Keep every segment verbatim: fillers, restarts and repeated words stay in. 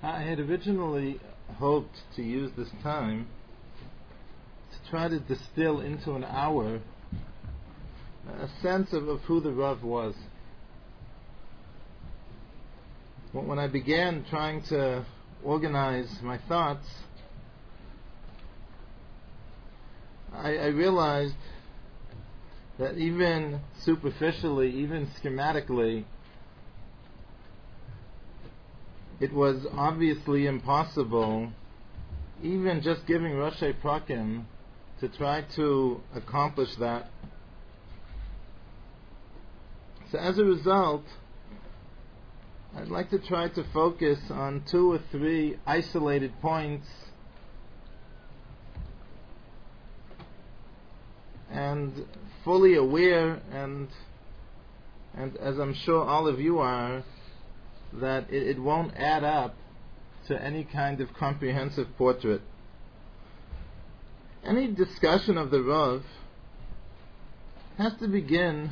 I had originally hoped to use this time to try to distill into an hour a sense of, of who the Rav was. When I began trying to organize my thoughts, I, I realized that even superficially, even schematically, it was obviously impossible, even just giving Roshei Prakim, to try to accomplish that. So as a result, I'd like to try to focus on two or three isolated points and fully aware, and and as I'm sure all of you are, that it, it won't add up to any kind of comprehensive portrait. Any discussion of the Rav has to begin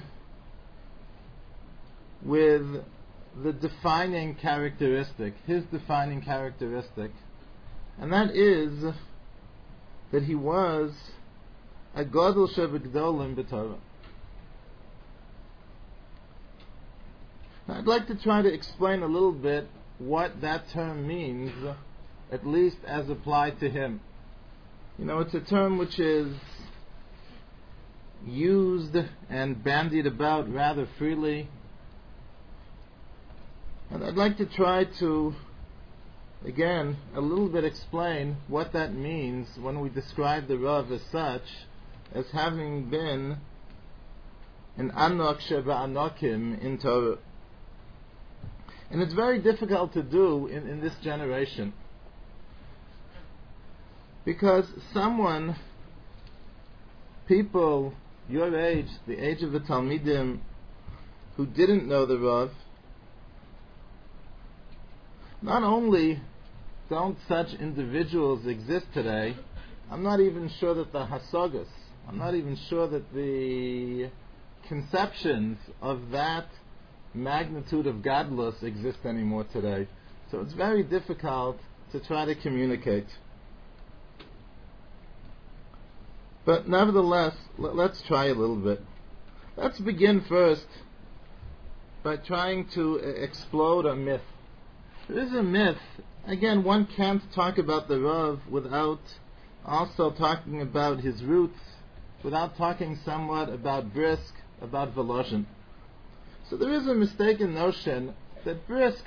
with the defining characteristic, his defining characteristic, and that is that he was a Gadol Shebegdolim b'Torah. Now, I'd like to try to explain a little bit what that term means, at least as applied to him. You know, it's a term which is used and bandied about rather freely. And I'd like to try to, again, a little bit explain what that means when we describe the Rav as such, as having been an Anok Sheba Anokim in Torah. And it's very difficult to do in, in this generation, because someone, people your age, the age of the Talmidim, who didn't know the Rav, not only don't such individuals exist today, I'm not even sure that the Hasagas, I'm not even sure that the conceptions of that magnitude of Gadlus exist anymore today. So it's very difficult to try to communicate. But nevertheless, l- let's try a little bit. Let's begin first by trying to uh, explode a myth. There is a myth. Again, one can't talk about the Rav without also talking about his roots, without talking somewhat about Brisk, about Volozhin. So there is a mistaken notion that Brisk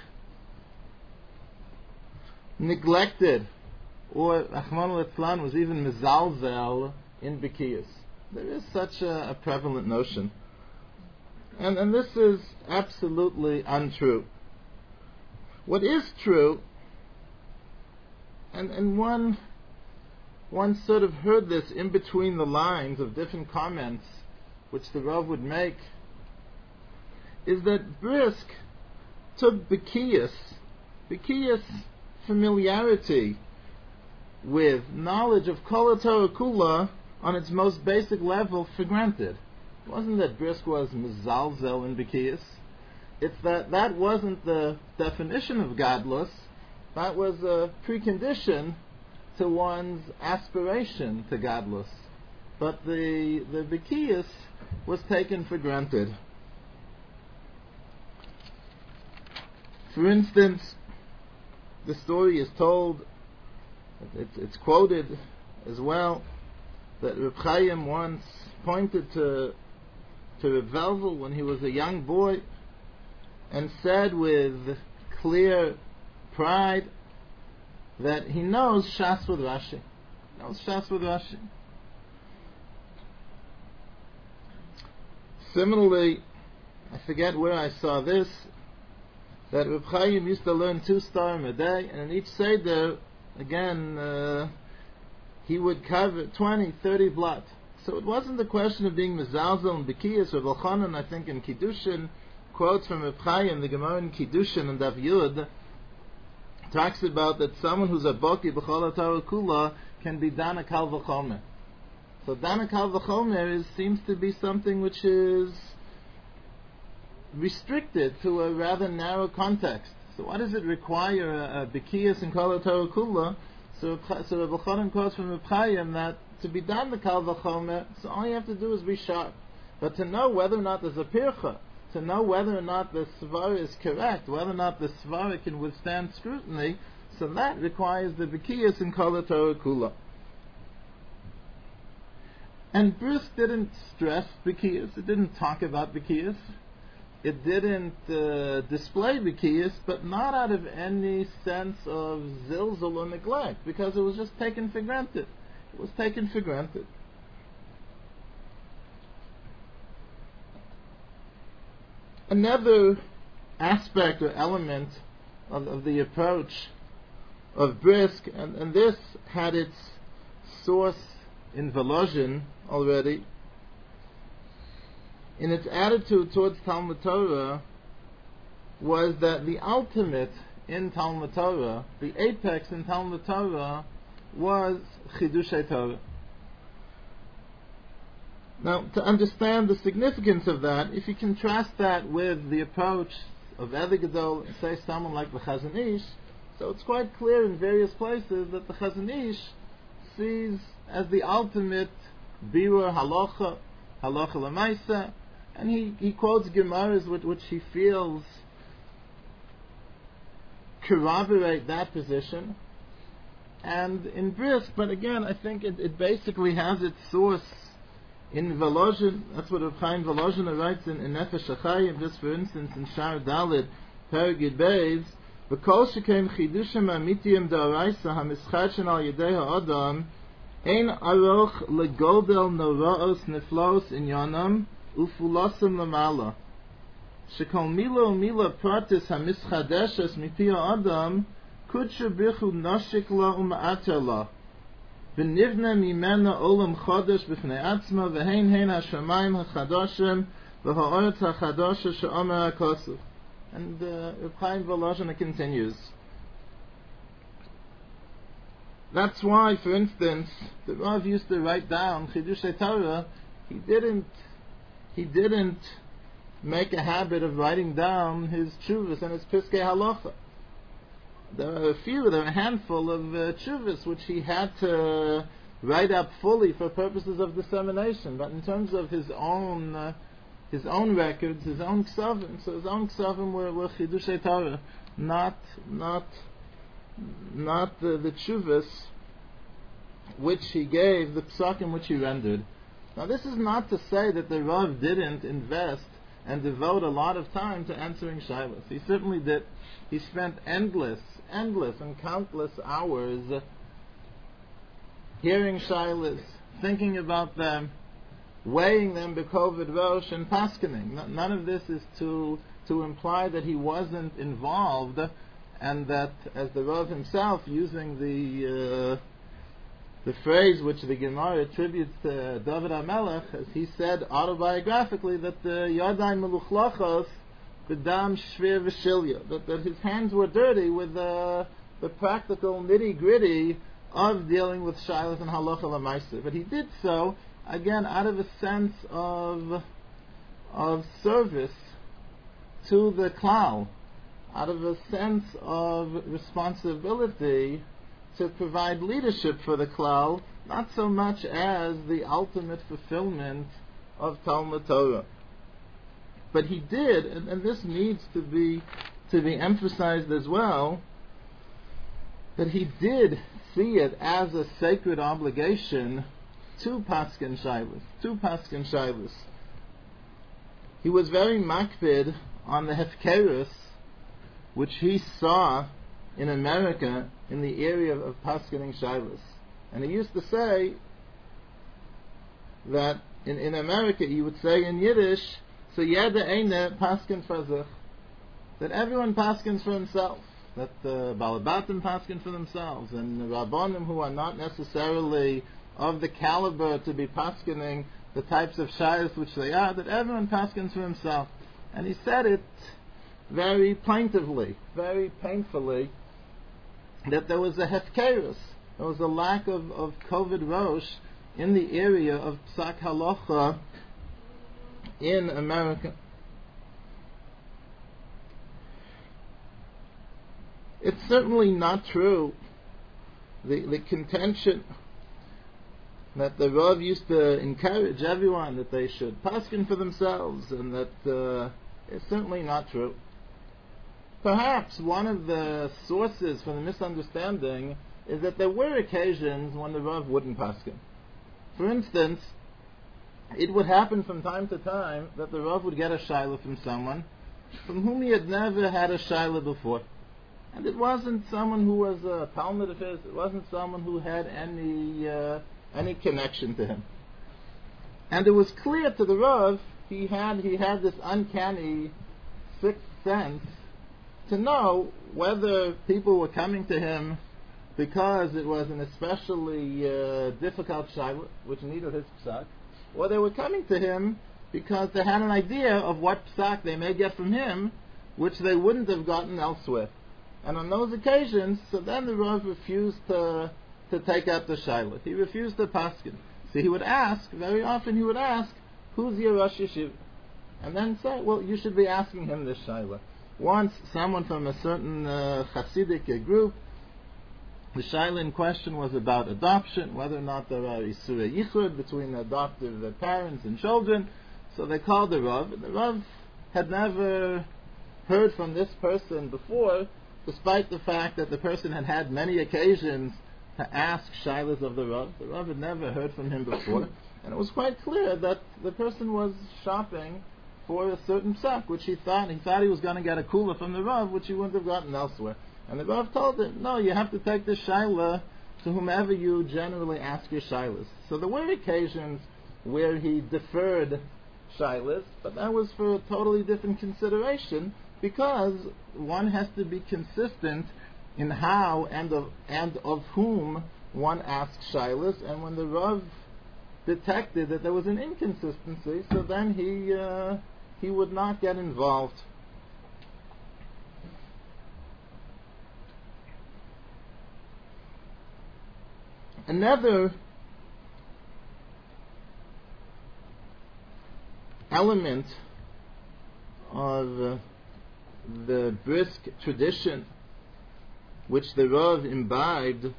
neglected, or Achman al-Itzlan was even mizalzel in Bikiyas. There is such a, a prevalent notion. And, and this is absolutely untrue. What is true, and, and one one sort of heard this in between the lines of different comments which the Rav would make, is that Brisk took Bikiyas, Bikiyas familiarity with knowledge of Kol HaTorah Kula on its most basic level for granted. It wasn't that Brisk was mizalzel in Bikiyas. It's that that wasn't the definition of Gadlus. That was a precondition to one's aspiration to Gadlus. But the the Bikiyas was taken for granted. For instance, the story is told, it's, it's quoted as well, that Reb Chaim once pointed to to Reb Velvel when he was a young boy, and said with clear pride that he knows Shas with Rashi. He knows Shas with Rashi. Similarly, I forget where I saw this, that Reb Chaim used to learn two starim a day, and in each Seder, again, uh, he would cover twenty, thirty blot. So it wasn't the question of being mezalzel and Bikiyas or Elchanan, I think in Kiddushin, quotes from Reb Chaim, the Gemara in Kiddushin and Daf Yud, talks about that someone who's a Boki B'chol HaTorah Kula can be Dana Kal V'chomer. So Dana Kal V'chomer is, seems to be something which is restricted to a rather narrow context. So why does it require a, a Bikiyas and Kol HaTorah Kula? So, so Rabbi Chanan quotes from Reb Chaim that to be done the Kal Vachomer, so all you have to do is be sharp. But to know whether or not there's a pircha, to know whether or not the svara is correct, whether or not the svara can withstand scrutiny, so that requires the Bikiyas and Kol HaTorah Kula. And Brisk didn't stress Bikiyas, it didn't talk about Bikiyas. It didn't uh, display Bikiyas, but not out of any sense of zilzal or neglect, because it was just taken for granted. It was taken for granted. Another aspect or element of, of the approach of Brisk, and, and this had its source in Volozhin already, in its attitude towards Talmud Torah, was that the ultimate in Talmud Torah, the apex in Talmud Torah, was Chidushay Torah. Now, to understand the significance of that, if you contrast that with the approach of Eder Gadol, say someone like the Chazon Ish, so it's quite clear in various places that the Chazon Ish sees as the ultimate Birur Halacha, Halacha L'Maisa, and he, he quotes Gemaras which, which he feels corroborate that position. And in Brisk, but again, I think it, it basically has its source in Volozhin. That's what Reb Chaim Volozhin writes in, in Nefesh HaChaim, just for instance, in Shar Dalet, Perigid Beis, V'kol shekein chidushim amitiyim da'araisa hamischadchen al yedei ha'adam, ein aroch legoldel noraos neflaos inyanam, ufulasim lamala. Shekol mila umila pratis hamischadeshes miti ha'adam, kutshu bichu nashik la uma'ater la. V'nivne mimena olam chodesh b'fnei atzma, v'hein hein ha'shamayim ha'chadashim, v'ha'oretz ha'chadasha she'omer ha'kosuf. And uh, Reb Chaim Volozhin continues. That's why, for instance, the Rav used to write down Chidushay Torah. He didn't. He didn't make a habit of writing down his tshuvas and his piskei halacha. There are a few, there are a handful of uh, tshuvas which he had to write up fully for purposes of dissemination. But in terms of his own. Uh, His own records, his own ksavim. So his own ksavim were, were Chidushay Torah, not not not the, the tshuvas which he gave, the psakim which he rendered. Now this is not to say that the Rav didn't invest and devote a lot of time to answering shaylas. He certainly did. He spent endless, endless and countless hours hearing shaylas, thinking about them, weighing them b'koved rosh and paskening. None of this is to to imply that he wasn't involved, and that, as the Rav himself, using the uh, the phrase which the Gemara attributes to David HaMelech, as he said autobiographically, that the Yadai Meluchlachos b'dam shvir v'shilya, that, that his hands were dirty with uh, the practical nitty gritty of dealing with shaylas and halacha l'maaseh. But he did so again out of a sense of of service to the klal, out of a sense of responsibility to provide leadership for the klal, not so much as the ultimate fulfillment of Talmud Torah. But he did, and, and this needs to be to be emphasized as well, that he did see it as a sacred obligation to paskin shaylas, to paskin shaylas. He was very makpid on the hefkerus which he saw in America in the area of, of paskining shaylas. And he used to say that in, in America, he would say in Yiddish, so yeda eine paskin fazich, that everyone paskins for himself, that the balabatim paskin for themselves, and the rabbanim who are not necessarily of the caliber to be paskining the types of shaylas which they are, that everyone paskins for himself. And he said it very plaintively, very painfully, that there was a hefkerus, there was a lack of, of koved rosh in the area of psak halacha in America. It's certainly not true. The, the contention that the Rav used to encourage everyone that they should paskin for themselves, and that uh, is certainly not true. Perhaps one of the sources for the misunderstanding is that there were occasions when the Rav wouldn't paskin. For instance, it would happen from time to time that the Rav would get a shaila from someone from whom he had never had a shaila before. And it wasn't someone who was a talmid of his, it wasn't someone who had any uh, any connection to him. And it was clear to the Rav, he had he had this uncanny sixth sense to know whether people were coming to him because it was an especially uh, difficult shaila which needed his psak, or they were coming to him because they had an idea of what psak they may get from him which they wouldn't have gotten elsewhere. And on those occasions, so then the Rav refused to to take up the shaila. He refused to paskin. So he would ask, very often he would ask, who's your Rosh Yeshiva? And then say, well, you should be asking him this shaila. Once, someone from a certain uh, Hasidic group, the shaila in question was about adoption, whether or not there are Isurei Yichud between adoptive uh, parents and children. So they called the Rav. And the Rav had never heard from this person before, despite the fact that the person had had many occasions to ask shailas of the Rav. The Rav had never heard from him before, and it was quite clear that the person was shopping for a certain psak, which he thought he thought he was going to get a kula from the Rav, which he wouldn't have gotten elsewhere. And the Rav told him, no, you have to take this shaila to whomever you generally ask your shailas. So there were occasions where he deferred shailas, but that was for a totally different consideration, because one has to be consistent in how and of and of whom one asks shailas, and when the Rav detected that there was an inconsistency, so then he uh, he would not get involved. Another element of uh, the brisk tradition which the Rav imbibed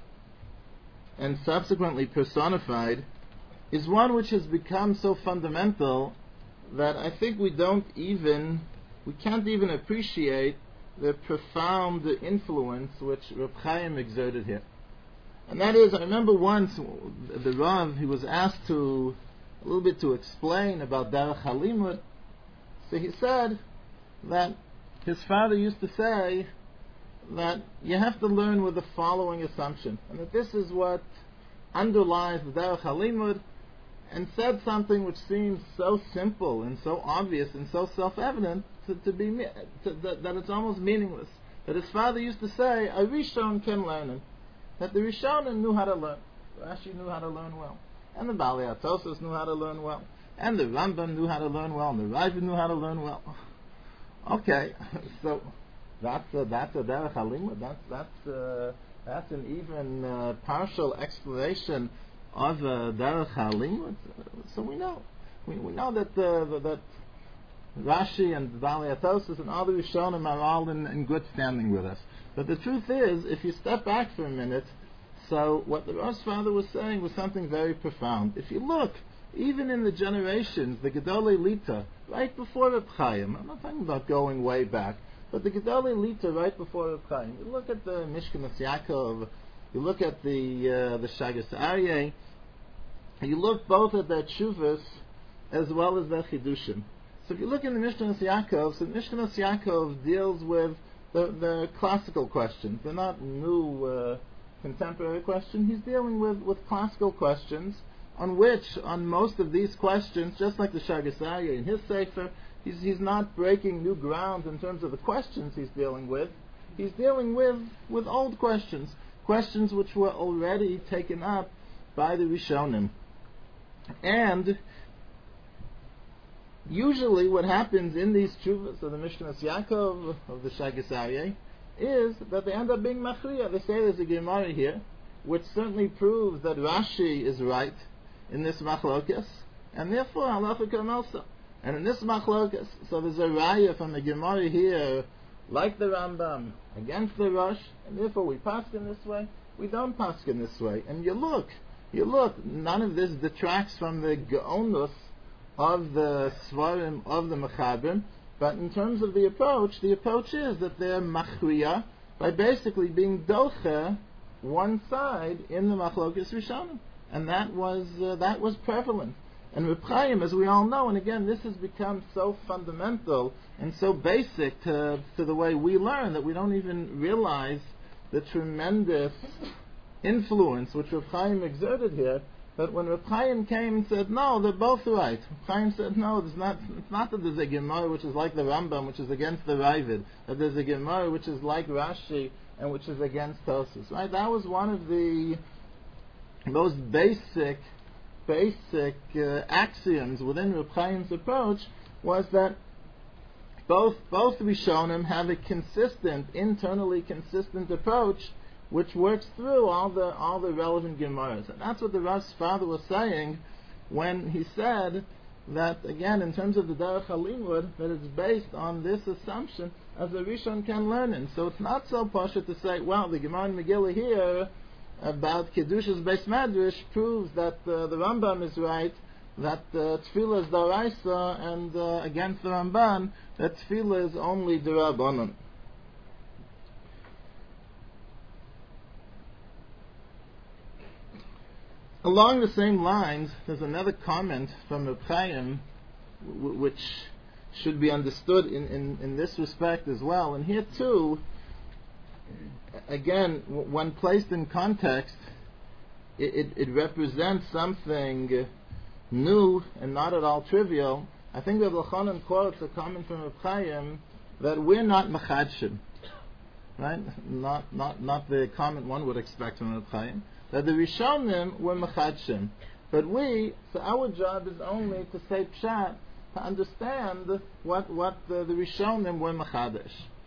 and subsequently personified is one which has become so fundamental that I think we don't even, we can't even appreciate the profound influence which Reb Chaim exerted here. And that is, I remember once the Rav, he was asked to, a little bit to explain about Derech HaLimud. So he said that his father used to say that you have to learn with the following assumption, and that this is what underlies the Derech HaLimud, and said something which seems so simple and so obvious and so self-evident to, to be to, that, that it's almost meaningless. That his father used to say, a Rishon can learn it. That the Rishonim knew how to learn. Rashi knew how to learn well. And the Balei HaTosfos knew how to learn well. And the Rambam knew how to learn well. And the Raiva knew how to learn well. Okay, so that's a, that's a Derech HaLimud. That's that's uh, that's an even uh, partial explanation of uh, Derech HaLimud. So we know we, we know that uh, that Rashi and Balei HaTosfos and all the Rishonim are all in, in good standing with us. But the truth is, if you step back for a minute, so what the Rav's father was saying was something very profound. If you look, even in the generations, the Gedolei Lita, right before Reb Chaim, I'm not talking about going way back, but the Gedolei Lita right before Reb Chaim, you look at the Mishkanas Yaakov, you look at the uh, the Shagas Aryeh, you look both at their tshuvas as well as their chidushim. So if you look in the Mishkanas Yaakov, so Mishkanas Yaakov deals with the, the classical questions. They're not new uh, contemporary questions. He's dealing with, with classical questions on which, on most of these questions, just like the Shagas Aryeh in his Sefer, he's, he's not breaking new ground in terms of the questions he's dealing with. He's dealing with, with old questions, questions which were already taken up by the Rishonim. And usually what happens in these tshuvas of the Mishkanas Yaakov, of the Shagas Aryeh, is that they end up being machriya. They say there's a Gemara here, which certainly proves that Rashi is right in this machlokas, and therefore halacha k'melsa. And in this machlokas, so there's a raya from the Gemara here, like the Rambam, against the Rosh, and therefore we paskin this way, we don't paskin this way. And you look, you look, none of this detracts from the geonus of the svarim of the Mechabrim, but in terms of the approach, the approach is that they're machriya by basically being doche one side in the machlokes rishonim, and that was uh, that was prevalent. And Reb Chaim, as we all know, and again, this has become so fundamental and so basic to, to the way we learn that we don't even realize the tremendous influence which Reb Chaim exerted here. That when Reb Chaim came and said, no, they're both right. Reb Chaim said, no, it's not, it's not that there's a Gemara which is like the Rambam, which is against the Ravid, that there's a Gemara which is like Rashi and which is against Tosfos. Right? That was one of the most basic basic uh, axioms within Reb Chaim's approach, was that both both Rishonim have a consistent, internally consistent approach which works through all the all the relevant Gemaras. And that's what the Rash's father was saying when he said that, again, in terms of the Derech HaLimud, that it's based on this assumption as a Rishon can learn in. So it's not so pashut to say, well, the Gemara in Megillah here about Kedushas Beis Medrash proves that uh, the Rambam is right, that uh, Tefillah is Daraisa, and uh, against the Ramban, that Tefillah is only Darabanan. Along the same lines, there's another comment from Reb Chaim, w- which should be understood in, in, in this respect as well. And here too, again, w- when placed in context, it, it, it represents something new and not at all trivial. I think Reb Elchanan quotes a comment from Reb Chaim that we're not mechadshim, right? Not not not the comment one would expect from Reb Chaim, that the Rishonim were mechadshim, but we, so our job is only to say pshat, to understand what what the, the Rishonim were mechadesh.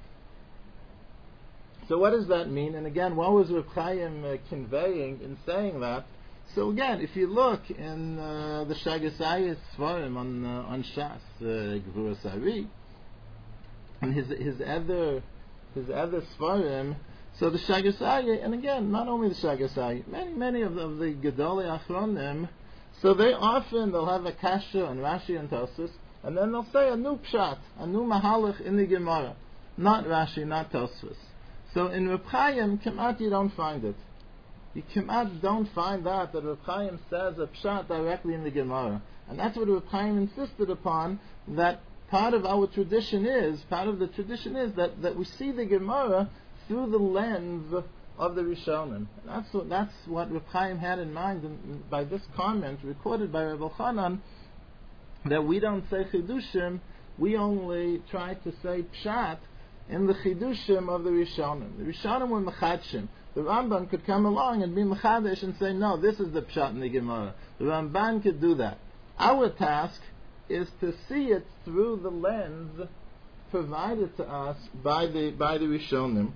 So what does that mean? And again, what was Reb Chaim uh, conveying in saying that? So again, if you look in uh, the Shagasayis Svarim on uh, on Shas uh, Gvuras Ari, and his his other his other Svarim, so the Shagasayis, and again, not only the Shagasayis, many many of the, of the Gedolei Achronim, so they often they'll have a kasha and Rashi and Tosfos, and then they'll say a new pshat, a new mahalach in the Gemara, not Rashi, not Tosfos. So in Reb Chaim, Kemat you don't find it. You Kemat don't find that, that Reb Chaim says a pshat directly in the Gemara. And that's what Reb Chaim insisted upon, that part of our tradition is, part of the tradition is that, that we see the Gemara through the lens of the Rishonim. And that's what, that's what Reb Chaim had in mind and by this comment recorded by Reb Elchanan, that we don't say Chidushim, we only try to say pshat in the Chidushim of the Rishonim. The Rishonim were Mechadshim. The Rambam could come along and be Mechadesh and say, no, this is the Pshat in the Gemara. The Ramban could do that. Our task is to see it through the lens provided to us by the by the Rishonim.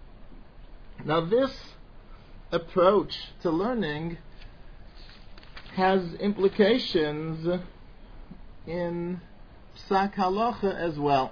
Now this approach to learning has implications in Psak Halacha as well.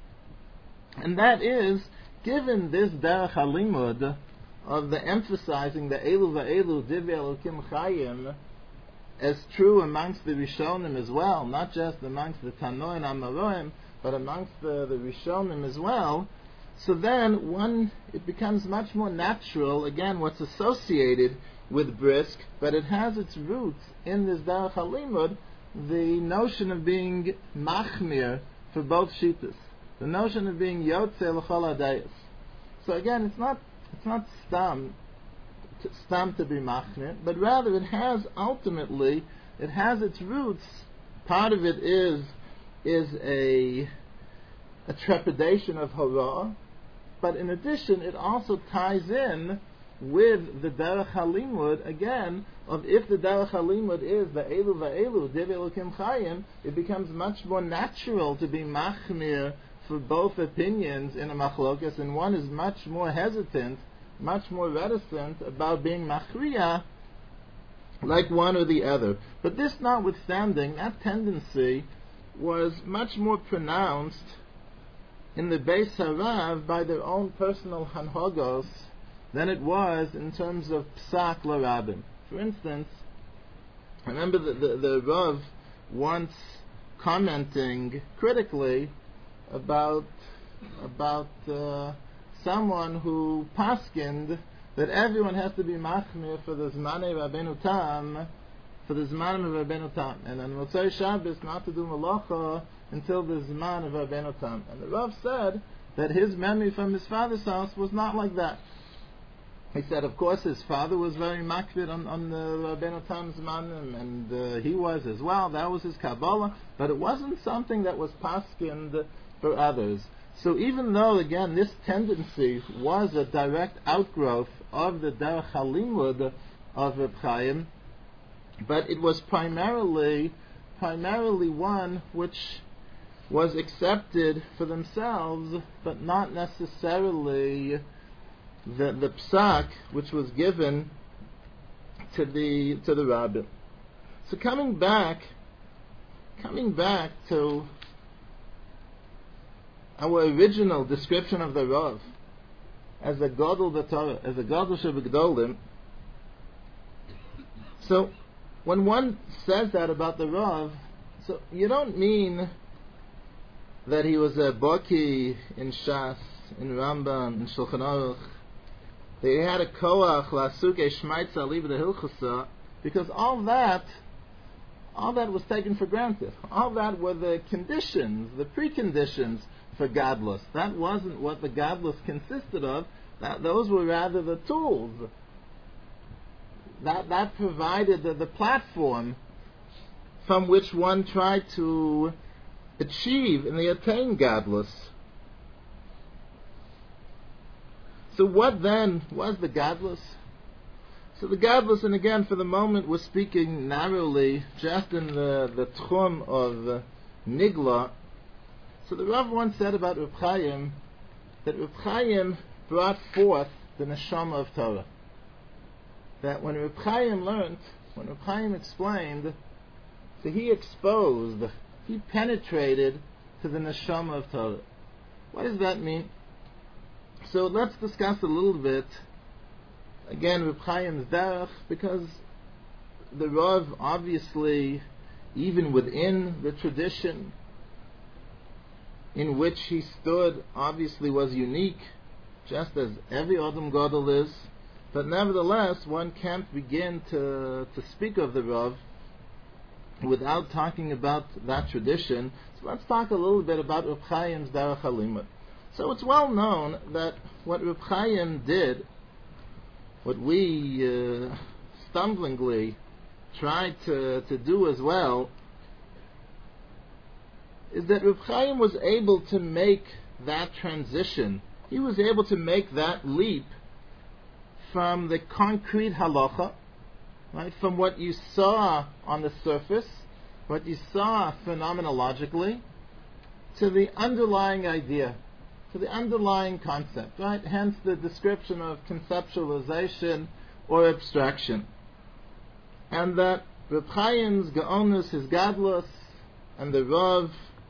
And that is, given this Derech HaLimud of the emphasizing the Elu Va'elu Divrei Elokim Chayim as true amongst the Rishonim as well, not just amongst the Tanoim and Amoraim, but amongst the, the Rishonim as well, so then one, it becomes much more natural, again, what's associated with brisk, but it has its roots in this Derech HaLimud, the notion of being machmir for both shittas. The notion of being Yotze L'chol Hadayos. So again, it's not it's not stam to, stam to be machmir, but rather it has ultimately it has its roots. Part of it is is a a trepidation of hara, but in addition, it also ties in with the Derech HaLimud again of if the Derech HaLimud is the Elu Va'elu Divrei Elokim Chayim, it becomes much more natural to be machmir for both opinions in a machlokas, and one is much more hesitant, much more reticent about being machriya, like one or the other. But this notwithstanding, that tendency was much more pronounced in the Beis Harav by their own personal hanhogos than it was in terms of psak l'rabim. For instance, remember the, the, the Rav once commenting critically about about uh, someone who paskind that everyone has to be machmir for the Zmanei Rabbeinu Tam, for the Zman of Rabbeinu Tam, and on Motzei Shabbos not to do malacha until the Zman of Rabbeinu Tam. And the Rav said that his memory from his father's house was not like that. He said, of course, his father was very makbid on, on the Rabbeinu Tam Zman, and, and uh, he was as well. That was his Kabbalah, but it wasn't something that was paskind for others. So even though, again, this tendency was a direct outgrowth of the Derech HaLimud of Reb Chaim, but it was primarily primarily one which was accepted for themselves, but not necessarily the the psak which was given to the to the Rabbin. So coming back, coming back to our original description of the Rav as a Gadol B'Torah, as a Gadol Sheb'Gdolim. So, when one says that about the Rav, so you don't mean that he was a Baki in Shas, in Rambam, in Shulchan Aruch, that he had a Koach, La'asuke Shmaitza, Liba the Hilchasa, because all that, all that was taken for granted. All that were the conditions, the preconditions for Gadlus. That wasn't what the Gadlus consisted of. That, those were rather the tools. That that provided the, the platform from which one tried to achieve and they attain Gadlus. So what then was the Gadlus? So the Gadlus, and again for the moment we're speaking narrowly just in the, the tchum of uh, Nigla. So the Rav once said about Reb Chaim that Reb Chaim brought forth the neshama of Torah. That when Reb Chaim learned, when Reb Chaim explained, so he exposed, he penetrated to the neshama of Torah. What does that mean? So let's discuss a little bit, again, Reb Chaim's derech, because the Rav obviously, even within the tradition in which he stood, obviously was unique, just as every Adam Gadol is. But nevertheless, one can't begin to to speak of the Rav without talking about that tradition. So let's talk a little bit about Reb Chaim's Derech HaLimud. So it's well known that what Reb Chaim did, what we uh, stumblingly tried to, to do as well, is that Reb Chaim was able to make that transition. He was able to make that leap from the concrete halacha, right, from what you saw on the surface, what you saw phenomenologically, to the underlying idea, to the underlying concept, right? Hence the description of conceptualization or abstraction. And that Reb Chaim's Gaonus, his Gadlus, and the Rav,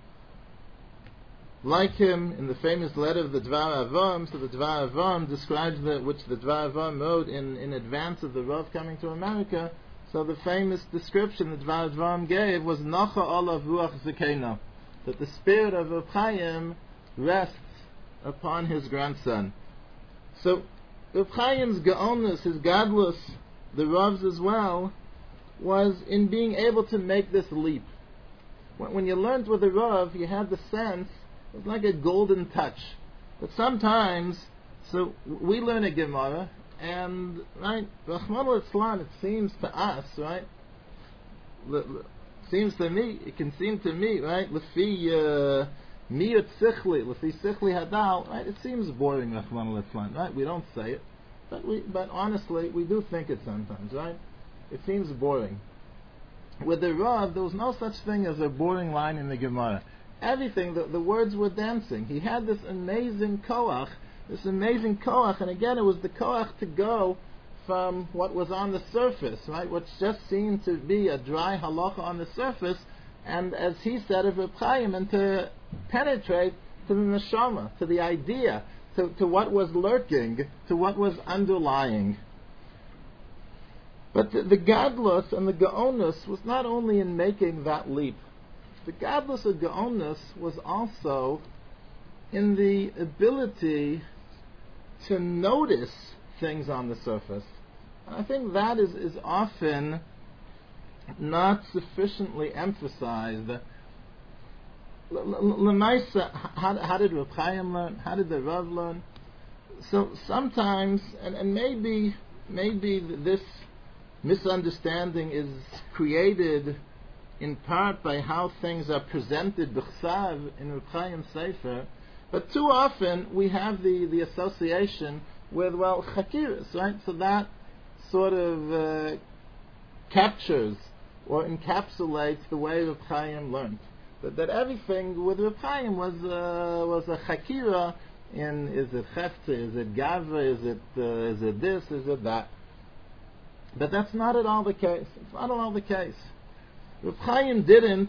like him in the famous letter of the Dvar Avam, so the Dvar Avam describes the, which the Dvar Avam wrote in, in advance of the Rav coming to America. So the famous description the Dvar Avam gave was Nacha Olav Ruach Zekena, that the spirit of Reb Chaim rests upon his grandson. So Reb Chaim's Gaonus, his Gadlus, the Rav's as well, was in being able to make this leap. When, when you learned with the Rav, you had the sense it's like a golden touch. But sometimes, so we learn a Gemara, and right, Rahman al-Islam, it seems to us, right, l- l- seems to me, it can seem to me, right, Lefi Miyut Sichli, Lefi Sichli Hadal, right, it seems boring, Rahman al-Islam, right, we don't say it, but we, but honestly, we do think it sometimes, right, it seems boring. With the Rav, there was no such thing as a boring line in the Gemara. Everything, the, the words were dancing. He had this amazing koach, this amazing koach, and again it was the koach to go from what was on the surface, right, what just seemed to be a dry halacha on the surface, and as he said of Reb Chaim, and to penetrate to the neshama, to the idea, to, to what was lurking, to what was underlying. But the, the gadlus and the gaonus was not only in making that leap. The gadlus of gaonus was also in the ability to notice things on the surface. And I think that is, is often not sufficiently emphasized. L'maisa, how, how did Reb Chaim learn? How did the Rav learn? So sometimes, and, and maybe maybe this misunderstanding is created in part by how things are presented b'chsav in Reb Chaim's Sefer, but too often we have the, the association with, well, chakiras, right? So that sort of uh, captures or encapsulates the way Reb Chaim learned. That, that everything with Reb Chaim was uh, was a chakira in, is it chefte, is it gava, is it uh, is it this, is it that. But that's not at all the case. It's not at all the case. Reb Chaim didn't,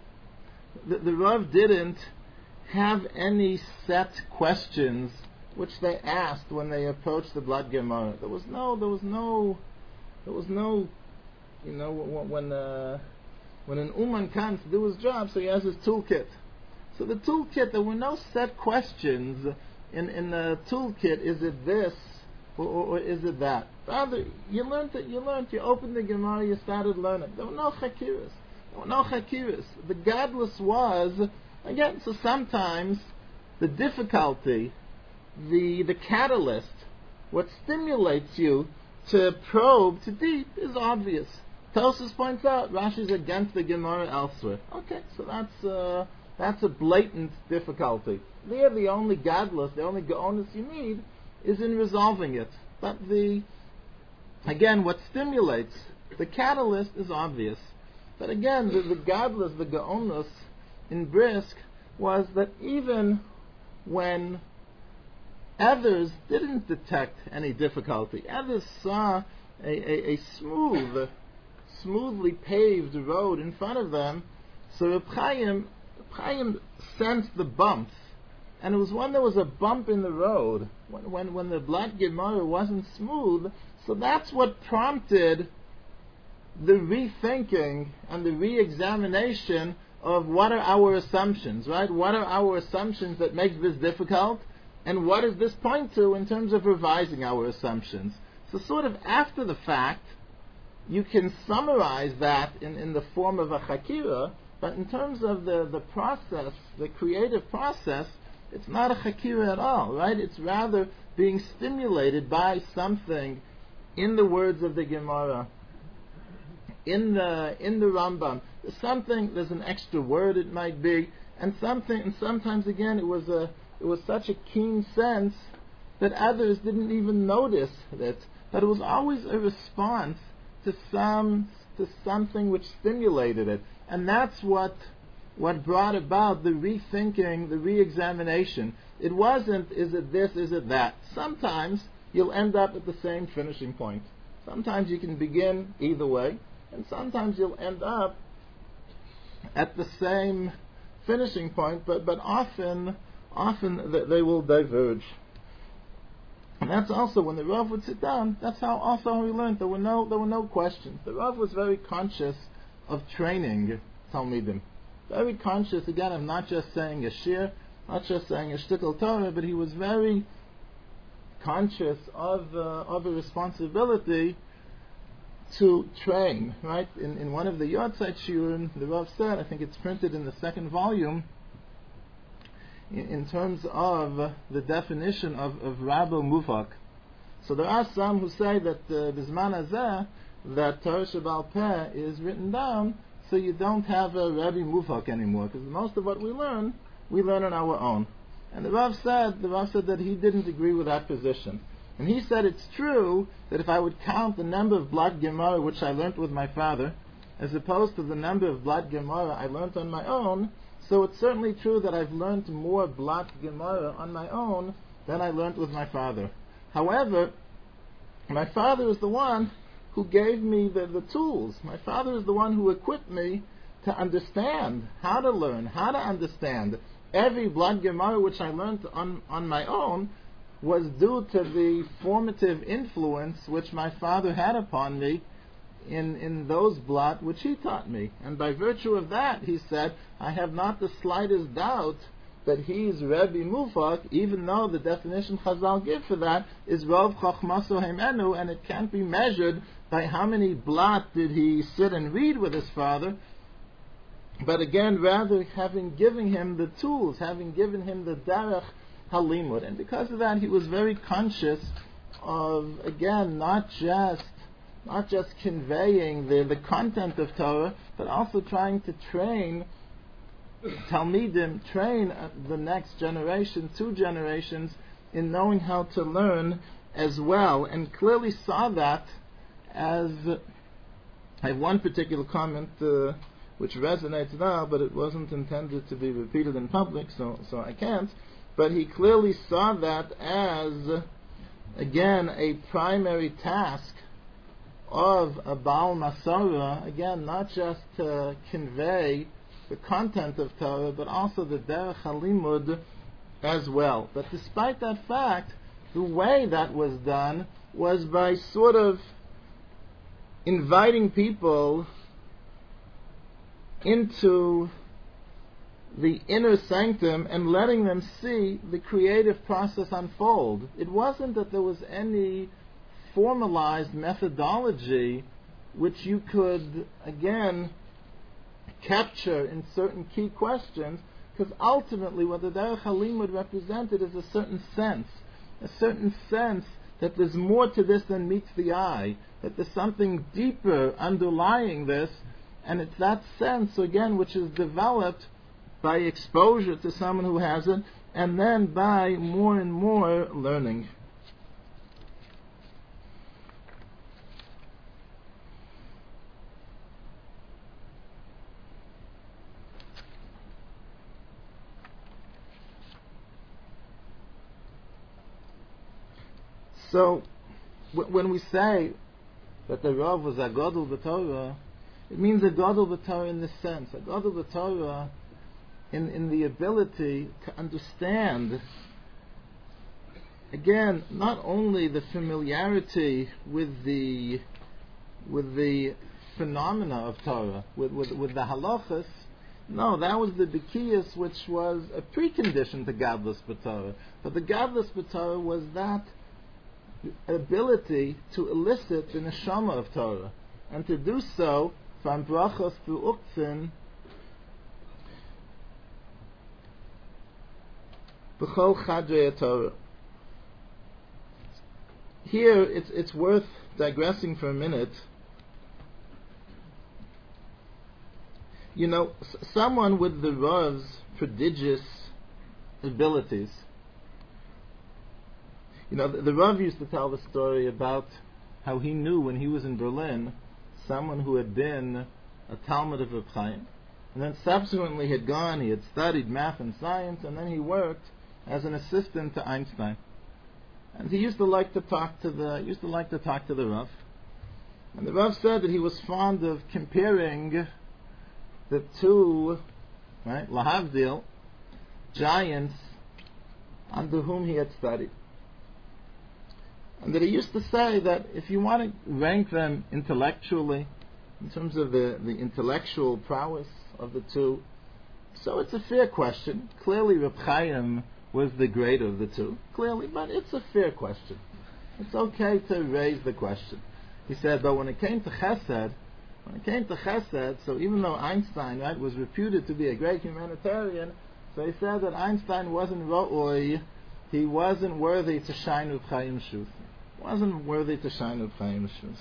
the, the Rav didn't have any set questions which they asked when they approached the blood Gemara. There was no, there was no, there was no, you know, when uh, when an uman comes to do his job, so he has his toolkit. So the toolkit, there were no set questions in in the toolkit. Is it this or, or, or is it that? Rather, you learned it. You learned. You opened the Gemara. You started learning. There were no chakiras. There were no chakiras. The gadlus was again. So sometimes the difficulty, the the catalyst, what stimulates you to probe to deep is obvious. Tosfos points out Rashi's against the Gemara elsewhere. Okay, so that's uh, that's a blatant difficulty. There, the only gadlus, the only gaonus you need is in resolving it. But the again, what stimulates the catalyst is obvious. But again, the, the gadlus, the gaonus in Brisk was that even when others didn't detect any difficulty, others saw a, a, a smooth, smoothly paved road in front of them, so Reb Chaim, Reb Chaim sensed the bumps, and it was when there was a bump in the road, when when, when the blood Gemara wasn't smooth, so that's what prompted the rethinking and the re-examination of what are our assumptions, right? What are our assumptions that make this difficult? And what does this point to in terms of revising our assumptions? So sort of after the fact, you can summarize that in, in the form of a chakira, but in terms of the, the process, the creative process, it's not a chakira at all, right? It's rather being stimulated by something in the words of the Gemara, in the in the Rambam. There's something, there's an extra word it might be, and something, and sometimes again it was a it was such a keen sense that others didn't even notice it. But it was always a response to some to something which stimulated it, and that's what what brought about the rethinking, the re-examination. It wasn't, is it this, is it that? Sometimes you'll end up at the same finishing point. Sometimes you can begin either way, and sometimes you'll end up at the same finishing point, but but often often they will diverge. And that's also when the Rav would sit down. That's how also we learned. There were no there were no questions. The Rav was very conscious of training Talmidim. Very conscious again of not just saying a shir, not just saying a shtickle Torah, but he was very conscious of uh, of a responsibility to train. Right in in one of the Yortzeit shiurim, the Rav said, I think it's printed in the second volume, in terms of the definition of, of Rabbo Mufak. So there are some who say that Bizman Hazeh, that Torah Shebal Peh is written down so you don't have a Rabbi Mufak anymore, because most of what we learn, we learn on our own. And the Rav said, the Rav said that he didn't agree with that position. And he said it's true that if I would count the number of blood Gemara which I learnt with my father, as opposed to the number of blood Gemara I learnt on my own, so it's certainly true that I've learned more Blat Gemara on my own than I learned with my father. However, my father is the one who gave me the, the tools. My father is the one who equipped me to understand how to learn, how to understand. every blood Gemara which I learned on, on my own was due to the formative influence which my father had upon me in, in those blot which he taught me. And by virtue of that, he said, I have not the slightest doubt that he's Rebbe Mufak, even though the definition Chazal give for that is Rav Chachmaso Hemenu, and it can't be measured by how many blot did he sit and read with his father, but again, rather having given him the tools, having given him the Derech Halimud. And because of that, he was very conscious of, again, not just not just conveying the, the content of Torah, but also trying to train Talmidim, train the next generation, two generations, in knowing how to learn as well. And clearly saw that as, I have one particular comment uh, which resonates now, but it wasn't intended to be repeated in public, so, so I can't. But he clearly saw that as, again, a primary task of a Baal Masorah, again, not just to convey the content of Torah, but also the Derech HaLimud as well. But despite that fact, the way that was done was by sort of inviting people into the inner sanctum and letting them see the creative process unfold. It wasn't that there was any formalized methodology which you could, again, capture in certain key questions, because ultimately what the Derech HaLimud represented is a certain sense, a certain sense that there's more to this than meets the eye, that there's something deeper underlying this, and it's that sense, again, which is developed by exposure to someone who has it, and then by more and more learning. So, w- when we say that the Rav was a Gadol b'Torah, it means a Gadol b'Torah in this sense, a Gadol b'Torah in, in the ability to understand, again, not only the familiarity with the with the phenomena of Torah, with, with, with the halachas. No, that was the B'kiyas, which was a precondition to Gadlus b'Torah. But the Gadlus b'Torah was that ability to elicit the neshama of Torah, and to do so from brachos to uktzin b'chol chadrei Torah. Here, it's it's worth digressing for a minute. You know, s- someone with the Rav's prodigious abilities. You know, the, the Rav used to tell the story about how he knew when he was in Berlin someone who had been a Talmud of Reb Chaim, and then subsequently had gone, he had studied math and science, and then he worked as an assistant to Einstein. And he used to like to talk to the used to like to talk to the Rav. And the Rav said that he was fond of comparing the two, right, lahavdil, giants under whom he had studied. And that he used to say that if you want to rank them intellectually, in terms of the, the intellectual prowess of the two, so it's a fair question. Clearly Reb Chaim was the greater of the two, clearly, but it's a fair question. It's okay to raise the question. He said, but when it came to Chesed, when it came to Chesed, so even though Einstein, right, was reputed to be a great humanitarian, so he said that Einstein wasn't Ra'oi, he wasn't worthy to shine Reb Chaim's shoes. Wasn't worthy to shine Reb Chaim's shoes.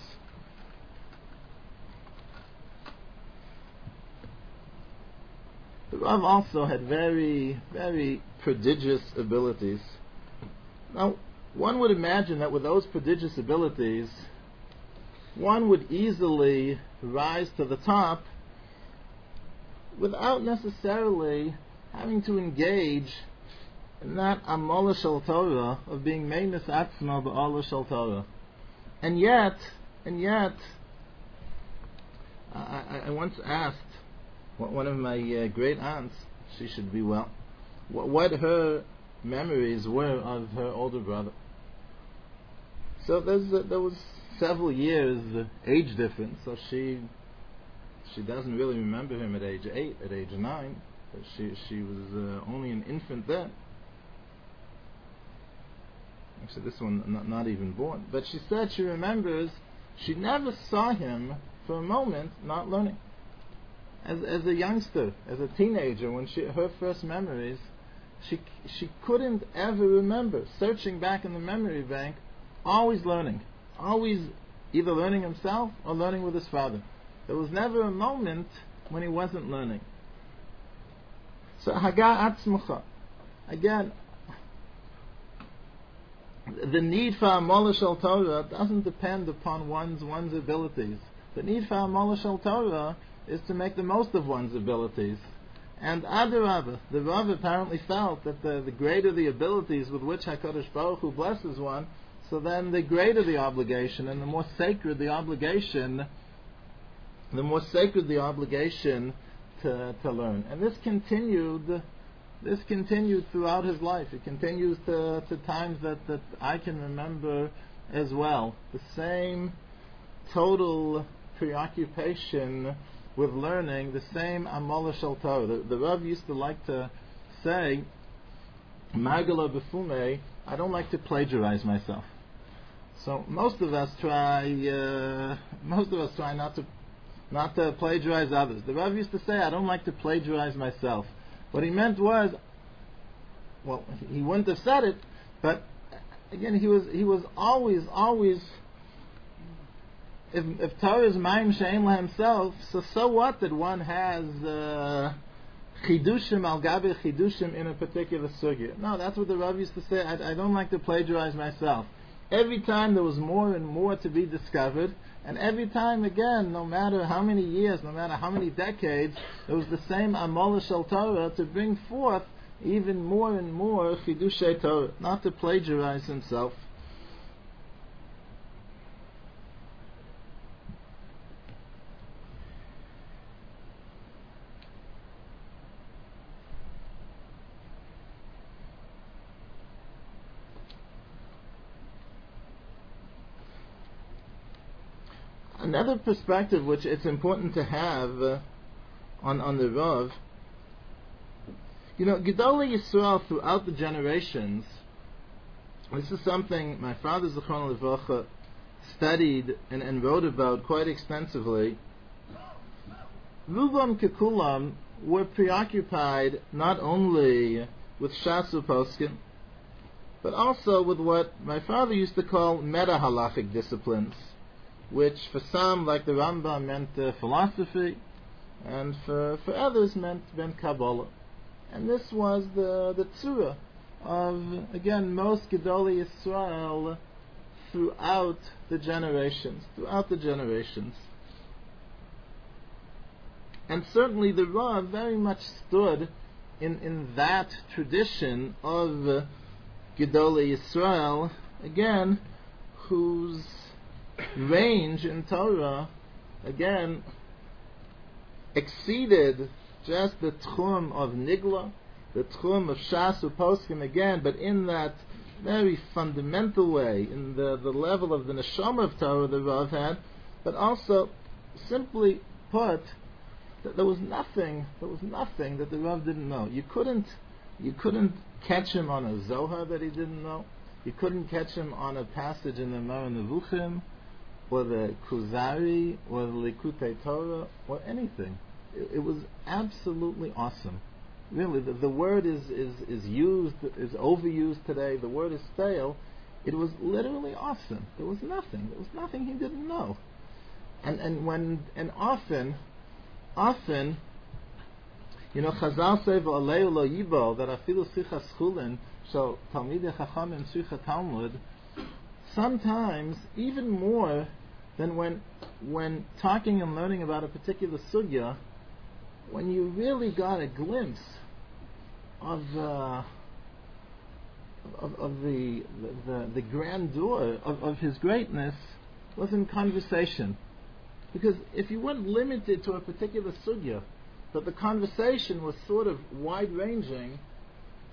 The Rav also had very, very prodigious abilities. Now, one would imagine that with those prodigious abilities, one would easily rise to the top without necessarily having to engage in that Amola Shel Torah of being Meinis Atzma Ba'ala Shel Torah. And yet, and yet, I, I, I once asked one of my uh, great aunts, she should be well, wh- what her memories were of her older brother. So there's uh, there was several years uh, age difference. So she she doesn't really remember him at age eight, at age nine. But she she was uh, only an infant then. Actually, this one not, not even born. But she said she remembers she never saw him for a moment not learning. As as a youngster, as a teenager, when she her first memories, she she couldn't ever remember, searching back in the memory bank, always learning, always either learning himself or learning with his father. There was never a moment when he wasn't learning. So Haga Atzmucha, again, the need for Amola Shel Torah doesn't depend upon one's one's abilities. The need for Amola Shel Torah is to make the most of one's abilities. And Adarabah, the Rav apparently felt that the, the greater the abilities with which HaKadosh Baruch Hu blesses one, so then the greater the obligation and the more sacred the obligation, the more sacred the obligation to, to learn. And this continued this continued throughout his life. It continues to, to times that, that I can remember as well. The same total preoccupation with learning, the same Amola Shel Torah. The, the Rav used to like to say, Magala Befume, I don't like to plagiarize myself. So most of us try, uh, most of us try not to, not to plagiarize others. The Rav used to say, I don't like to plagiarize myself. What he meant was, well, he wouldn't have said it, but again, he was he was always, always, if, if Torah is Maim She'em himself, so so what that one has uh, Chidushim al Gabi Chidushim in a particular sugya. No, that's what the Rav used to say, I, I don't like to plagiarize myself. Every time there was more and more to be discovered, and every time again, no matter how many years, no matter how many decades, it was the same Amola Shel Torah to bring forth even more and more Chidushei Torah, not to plagiarize himself. Another perspective which it's important to have uh, on, on the Rav, you know, Gedolei Yisrael throughout the generations, this is something my father Zichron Levacha studied and, and wrote about quite extensively. Rubam Kekulam were preoccupied not only with Shasu Poskim, but also with what my father used to call meta-halachic disciplines, which for some, like the Rambam, meant uh, philosophy, and for, for others meant, meant Kabbalah. And this was the, the tzura of, again, most Gedolei Yisrael throughout the generations, throughout the generations. And certainly the Rav very much stood in, in that tradition of uh, Gedolei Yisrael, again, whose range in Torah, again, exceeded just the tchum of Nigla, the tchum of Shas Uposkim, again, but in that very fundamental way, in the, the level of the neshama of Torah the Rav had, but also, simply put, that there was nothing, there was nothing that the Rav didn't know. You couldn't, you couldn't catch him on a Zohar that he didn't know. You couldn't catch him on a passage in the Mar Nevuchim, or the Kuzari, or the Likutei Torah, or anything. It, it was absolutely awesome. Really, the, the word is, is, is used, is overused today. The word is stale. It was literally awesome. There was nothing. There was nothing he didn't know. And and when and often, often, you know, Chazal say v'aleu lo yibo that afilu sichas chulin shel talmidei chachamim sicha Talmud. Sometimes even more than when when talking and learning about a particular sugya, when you really got a glimpse of uh, of, of the, the the grandeur of, of his greatness, was in conversation. Because if you weren't limited to a particular sugya, but the conversation was sort of wide-ranging,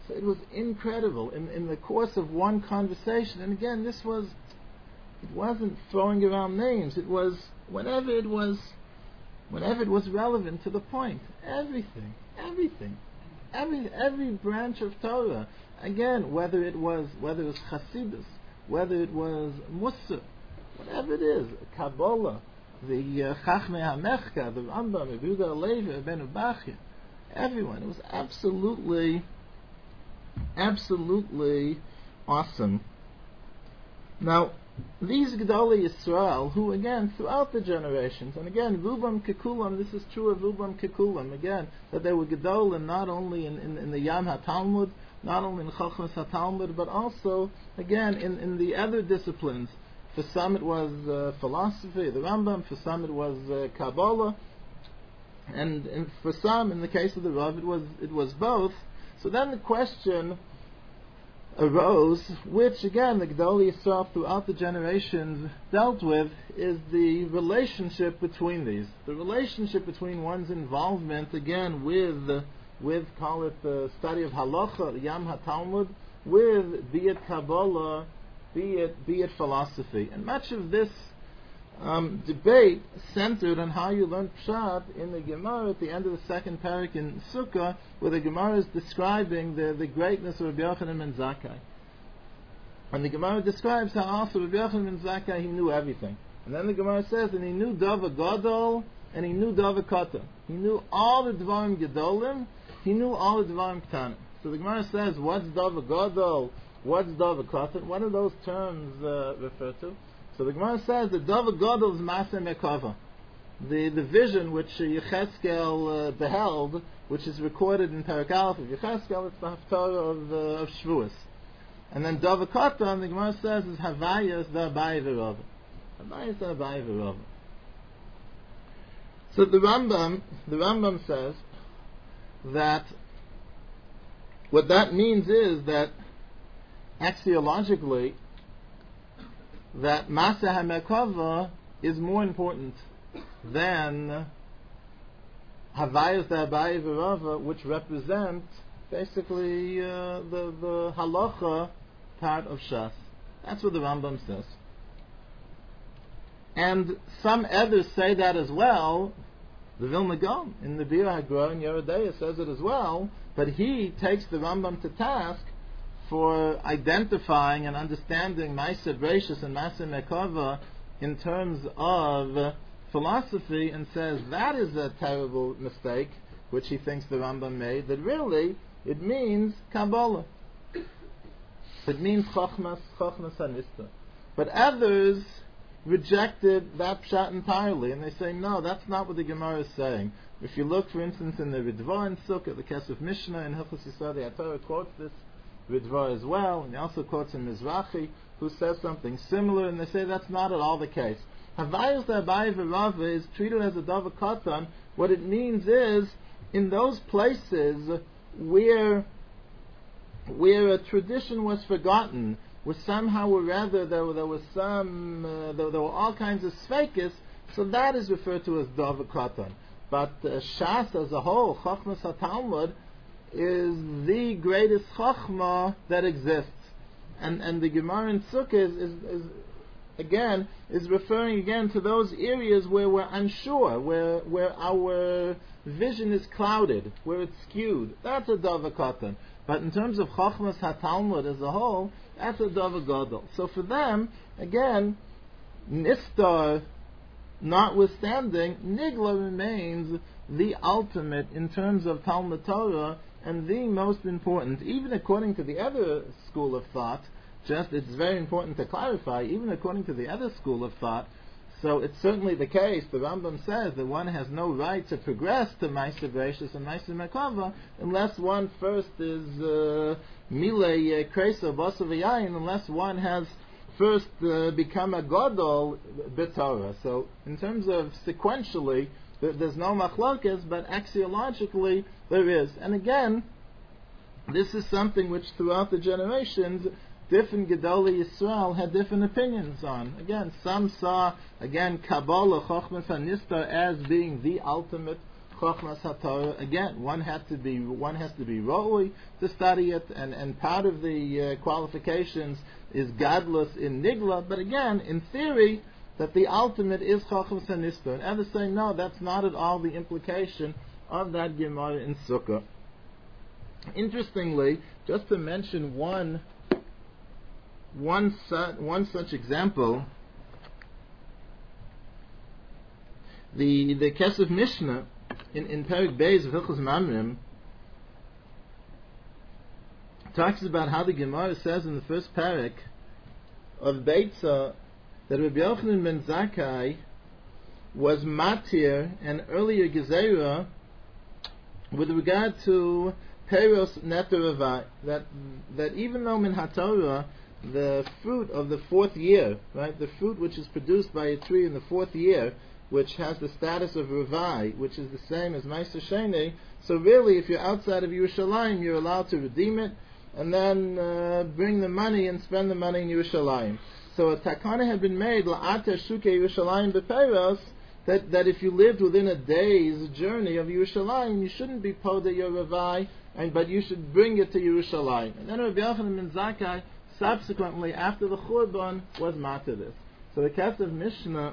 So it was incredible in, in the course of one conversation. And again, this was, it wasn't throwing around names. It was whenever it was, whenever it was relevant to the point. Everything, everything, every every branch of Torah. Again, whether it was whether it was Hasidus, whether it was Mussar, whatever it is, Kabbalah, the uh, Chachmei HaMechka, the Rambam, Rabbi Yehuda Halevi, Rabbeinu Bachya, everyone. It was absolutely, absolutely awesome. Now, these Gedolei Yisrael, who again, throughout the generations, and again, Rubam Kekulam, this is true of Rubam Kekulam, again, that they were Gedolim not only in, in, in the Yam HaTalmud, not only in Chachmas HaTalmud, but also, again, in, in the other disciplines. For some it was uh, philosophy, the Rambam, for some it was uh, Kabbalah, and, and for some, in the case of the Rav, it was it was both. So then the question arose, which again the Gedolei Yisrael throughout the generations dealt with, is the relationship between these. The relationship between one's involvement, again, with, with call it the study of Halacha, the Yam HaTalmud, with, be it Kabbalah, be it, be it philosophy. And much of this um, debate centered on how you learn Pshat in the Gemara at the end of the second parak in Sukkah, where the Gemara is describing the, the greatness of Rabbi Yochanan ben Zakkai. And the Gemara describes how also Rabbi Yochanan ben Zakkai, he knew everything. And then the Gemara says, and he knew Dava Gadol, and he knew Dava Katan. He knew all the Dvarim Gedolim, he knew all the Dvarim Ktanim. So the Gemara says, what's Dava Gadol? What's Dava Katan? What do those terms uh, refer to? So the Gemara says that Dava Gadol is Maseh Mekava. The, the vision which Yechezkel uh, beheld, which is recorded in Parak Aleph of Yechezkel, it's the Haftarah of, uh, of Shavuos. And then Dava Katan, the Gemara says, is Havayas da Abaye v'Rava. Havayas da Abaye v'Rava. So the Rambam, the Rambam says that what that means is that axiologically, that Maseh HaMekava is more important than Havayas da Abaye v'Rava, which represent basically uh, the, the halacha part of Shas. That's what the Rambam says. And some others say that as well. The Vilna Gaon in the Bir HaGra in Yerodea says it as well, but he takes the Rambam to task for identifying and understanding Ma'aseh Bereishis and Ma'aseh Mekava in terms of philosophy, and says that is a terrible mistake, which he thinks the Rambam made, that really it means Kabbalah. It means Chochmas, Chochmas HaNista. But others rejected that pshat entirely, and they say, no, that's not what the Gemara is saying. If you look, for instance, in the Ridva and Sukkah, the Kesef Mishnah, in Hilchos Yisrael, the Torah quotes this Ridva as well, and he also quotes in Mizrachi, who says something similar, and they say that's not at all the case. Havayas da Abaye v'Rava is treated as a Dava Katan. What it means is, in those places where where a tradition was forgotten, where somehow or rather there, there was some, uh, there, there were all kinds of sveikis, so that is referred to as Dava Katan. But uh, Shas as a whole, Chachmas HaTalmud, is the greatest Chachma that exists. And and the Gemara in Sukkah is, is, is again, is referring again to those areas where we're unsure, where where our vision is clouded, where it's skewed. That's a Dava Katan. But in terms of Chachmas HaTalmud as a whole, that's a Dava Gadol. So for them, again, Nistar notwithstanding, Nigla remains the ultimate in terms of Talmud Torah, and the most important, even according to the other school of thought. Just, it's very important to clarify, even according to the other school of thought, so it's certainly the case, the Rambam says that one has no right to progress to Ma'aseh Bereishis and Ma'aseh Mekava unless one first is Milei Kreisa Basa V'Yayin, unless one has first uh, become a Gadol B'Torah. So in terms of sequentially, there's no machlokes, but axiologically there is. And again, this is something which throughout the generations, different Gedolei Yisrael had different opinions on. Again, some saw, again, Kabbalah, Chochmas HaNistar as being the ultimate Chochmas HaTorah. Again, one had to be one has to be Ro'ui to study it, and, and part of the uh, qualifications is Gadlus in Nigla. But again, in theory, that the ultimate is Chochmas HaNisper. And others say, no, that's not at all the implication of that Gemara in Sukkah. Interestingly, just to mention one one, su- one such example, the the Kesef Mishnah in, in Perik Beis of Hilchos Mamrim talks about how the Gemara says in the first parak of Beitza that Rabbi Yochanan ben Zakkai was matir an earlier gezerah with regard to Peros Neteravai, that that even though min haTorah, the fruit of the fourth year, right, the fruit which is produced by a tree in the fourth year, which has the status of Ravai, which is the same as Meiser Sheni, so really if you're outside of Yerushalayim, you're allowed to redeem it and then uh, bring the money and spend the money in Yerushalayim. So a takana had been made, La'ater Shuke Yerushalayim Beperos, that, that if you lived within a day's journey of Yerushalayim, you shouldn't be Poda your Ravai, and, but you should bring it to Yerushalayim. And then Rabbi Yochanan ben Zakkai, subsequently, after the Churban, was matir this. So the Kesef Mishnah,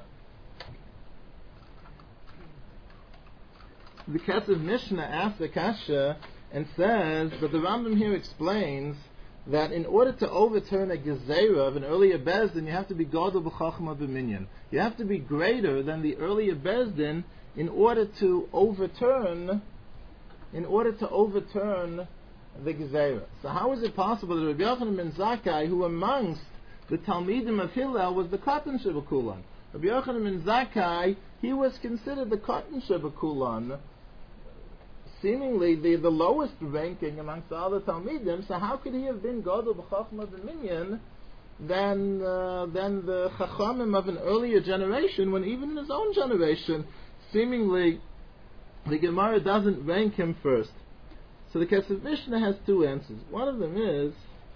the Kesef Mishnah asks the Kasha and says that the Rambam here explains that in order to overturn a gezerah of an earlier bezdin, you have to be gadol b'chachma b'minyan. You have to be greater than the earlier bezdin in order to overturn, in order to overturn the gezerah. So how is it possible that Rabbi Yochanan ben Zakkai, who amongst the Talmidim of Hillel was the Katan Shebakulan, Rabbi Yochanan ben Zakkai, he was considered the Katan Shebakulan, seemingly the, the lowest ranking amongst all the Talmidim, so how could he have been Gadol b'Chachma b'Minyan than, uh, than the Chachamim of an earlier generation, when even in his own generation, seemingly the Gemara doesn't rank him first? So the Kesef Mishnah has two answers. One of them is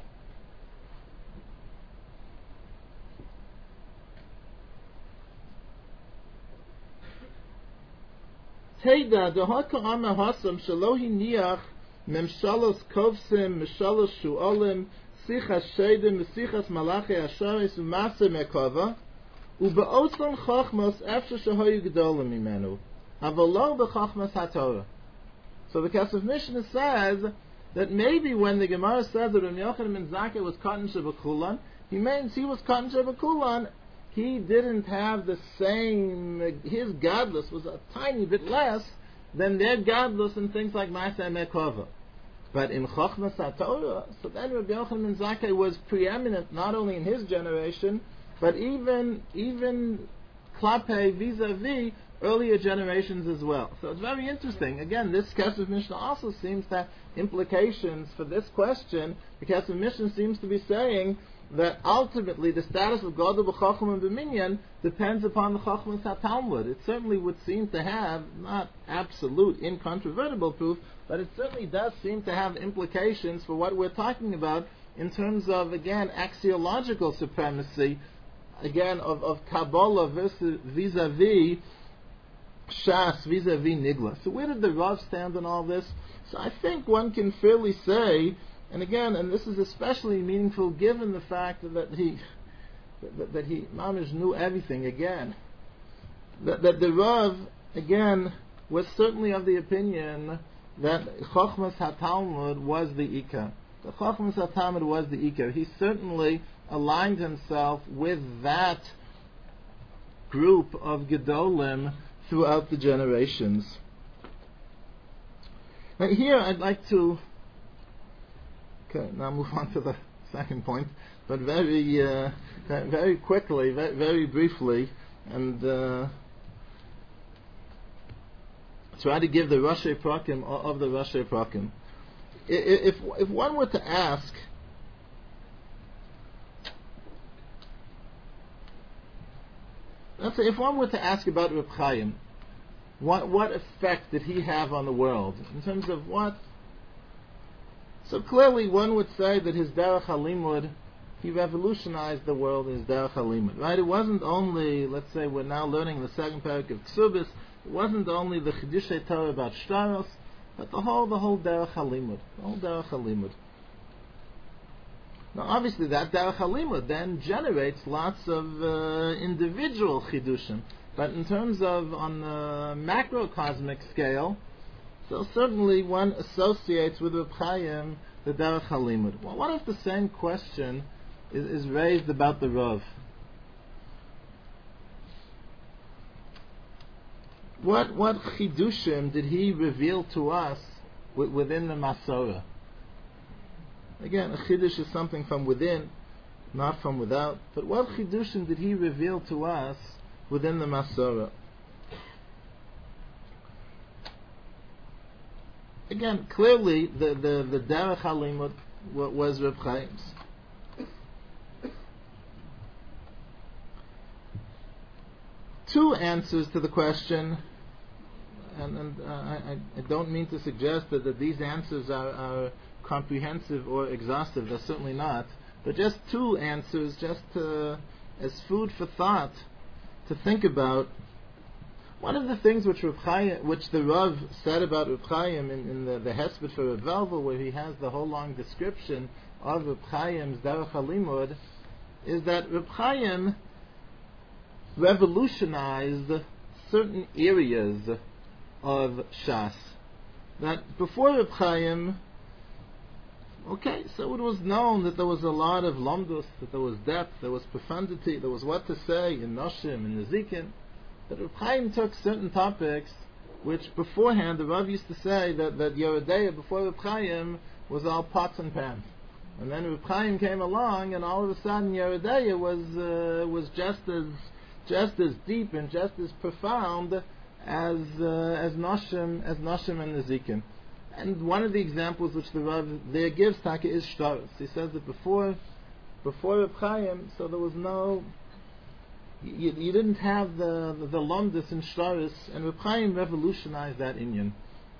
Teida dehaka ama hasam shalohi niach memshalos kovsim meshalos shuolim sichas shedim sichas malachi asharis umase mekava ubeotzon chachmas efshe shehoyu gedolim imenu avalo bechachmas haTorah. So the Kesef Mishnah says that maybe when the Gemara said that Rabbi Yochanan ben Zakkai was Katan Shebakulan, he means he was Katan Shebakulan. He didn't have the same, his godless was a tiny bit less than their godless in things like Ma'aseh Mekova. But in Chochmas HaTorah, so then Rabbi Yochanan ben Zakkai was preeminent not only in his generation, but even even Klape vis-a-vis earlier generations as well. So it's very interesting. Again, this Kesef Mishnah also seems to have implications for this question. The Kesef Mishnah seems to be saying that ultimately the status of Gadol b'Chacham and b'Minyan depends upon the Chachmas HaTalmud. It certainly would seem to have, not absolute, incontrovertible proof, but it certainly does seem to have implications for what we're talking about in terms of, again, axiological supremacy, again, of, of Kabbalah versus vis-a-vis Shas, vis-a-vis Nigla. So where did the Rav stand on all this? So I think one can fairly say, and again, and this is especially meaningful given the fact that he that, that he Mamish knew everything again, that, that the Rav, again, was certainly of the opinion that Chochmas HaTalmud was the Ikar. The Chochmas HaTalmud was the Ikar. He certainly aligned himself with that group of Gedolim throughout the generations. Now here I'd like to Okay, now move on to the second point, but very, uh, very quickly, very, very briefly, and uh, try to give the Rashi Prakim of the Rashi Prakim. If if one were to ask, let's say, if one were to ask about Reb Chaim, what what effect did he have on the world in terms of what? So clearly one would say that his Derech HaLimud, he revolutionized the world in his Derech HaLimud, right? It wasn't only, let's say we're now learning the second parak of Ksubis, It wasn't only the Chidushay Torah about Shtaros, but the whole, the whole Derech HaLimud, the whole Derech HaLimud. Now, obviously, that Derech HaLimud then generates lots of uh, individual Chidushim, but in terms of on the macrocosmic scale, so certainly one associates with Reb Chaim the Derech HaLimud. Well, what if the same question is, is raised about the Rav? What what chidushim did he reveal to us w- within the Masorah? Again, a chidush is something from within, not from without. But what chidushim did he reveal to us within the Masorah? Again, clearly the the, the Derech HaLimud was Reb Chaim's. Two answers to the question. And, and uh, I, I don't mean to suggest that, that these answers are, are comprehensive or exhaustive. They're certainly not. But just two answers, just uh, as food for thought to think about. One of the things which Reb Chaim, which the Rav said about Reb Chaim in, in the, the Hesped for Reb Velvel, where he has the whole long description of Reb Chaim's Derech HaLimud, is that Reb Chaim revolutionized certain areas of Shas. That before Reb Chaim, okay, so it was known that there was a lot of lomdus, that there was depth, there was profundity, there was what to say in Noshim, in Nezikin. But Reb Chaim took certain topics which beforehand the Rav used to say that, that Yeridea before Reb Chaim was all pots and pans. And then Reb Chaim came along and all of a sudden Yeridea was uh, was just as just as deep and just as profound as uh, as Noshim as Noshim and Nezikin. And one of the examples which the Rav there gives Taka is Shtaros. He says that before before Reb Chaim, so there was no you, you didn't have the the, the Lomdus in Shtaros, and Reb Chaim revolutionized that inyan.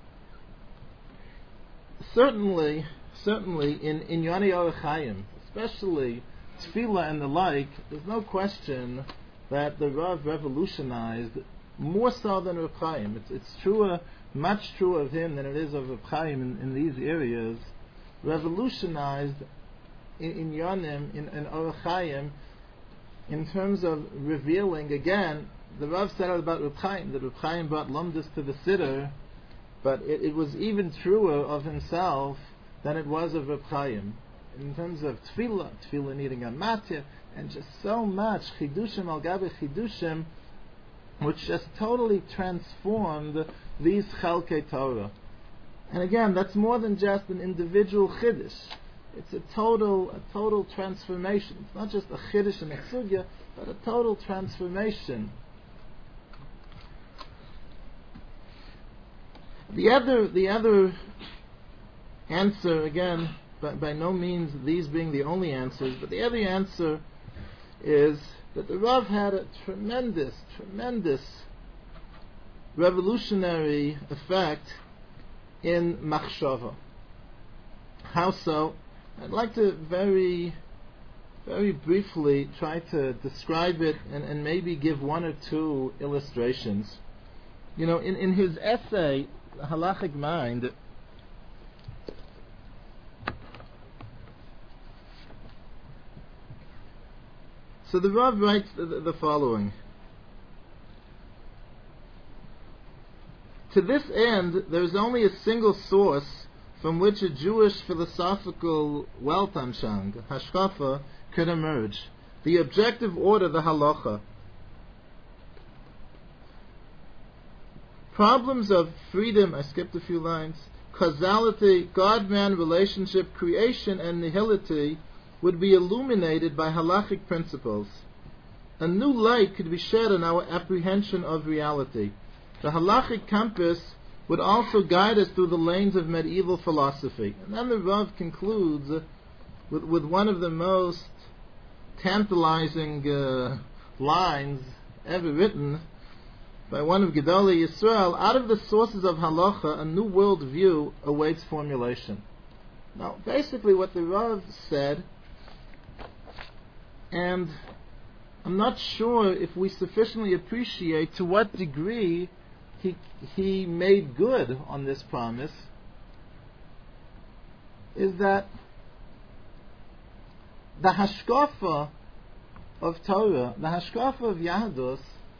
Certainly, certainly in in Yonei Orach Chaim, especially Tefillah and the like, there's no question that the Rav revolutionized more so than Reb Chaim. It's, it's truer, much truer of him than it is of Reb Chaim in, in these areas. Revolutionized in, in Yonim, in, in Orach Chaim, in terms of revealing, again, the Rav said about Reb Chaim, that Reb Chaim brought Lumdus to the Siddur, but it, it was even truer of himself than it was of Reb Chaim. In terms of Tefillah, Tefillah needing a matya, and just so much Chidushim al Gabi Chidushim, which just totally transformed these Chalkei Torah. And again, that's more than just an individual Chiddush. It's a total, a total transformation. It's not just a Chiddush and a Sugya, but a total transformation. The other, the other answer, again, by, by no means these being the only answers, but the other answer is that the Rav had a tremendous, tremendous revolutionary effect in Machshava. How so? I'd like to very, very briefly try to describe it and, and maybe give one or two illustrations. You know, in, in his essay, Halachic Mind, so the Rav writes the, the following. To this end, there is only a single source from which a Jewish philosophical Weltanschauung, Hashkafa, could emerge. The objective order, the Halacha. Problems of freedom, I skipped a few lines, causality, God-man relationship, creation, and nihility would be illuminated by halachic principles. A new light could be shed on our apprehension of reality. The halachic compass would also guide us through the lanes of medieval philosophy. And then the Rav concludes with, with one of the most tantalizing uh, lines ever written by one of Gedolei Yisrael. Out of the sources of halacha, a new world view awaits formulation. Now, basically what the Rav said, and I'm not sure if we sufficiently appreciate to what degree he he made good on this promise is that the hashkafa of Torah, the hashkafa of Yahadus,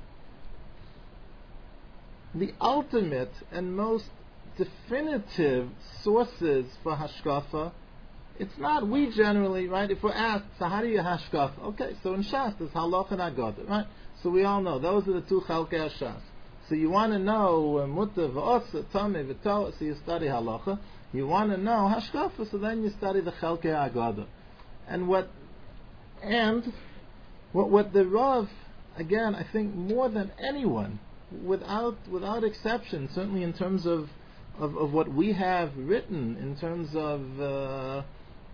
the ultimate and most definitive sources for hashkafa, it's not we generally, right? If we're asked, so how do you hashkafa? Okay, so in Shas, there's halacha and agada, right? So we all know, those are the two chalkei Shas. So you want to know muta v'osa, tameh v'toa, so you study halacha. You want to know hashkafa, so then you study the chalkei agada. And what, and what, what the Rav, again, I think more than anyone, without without exception, certainly in terms of of, of what we have written, in terms of uh,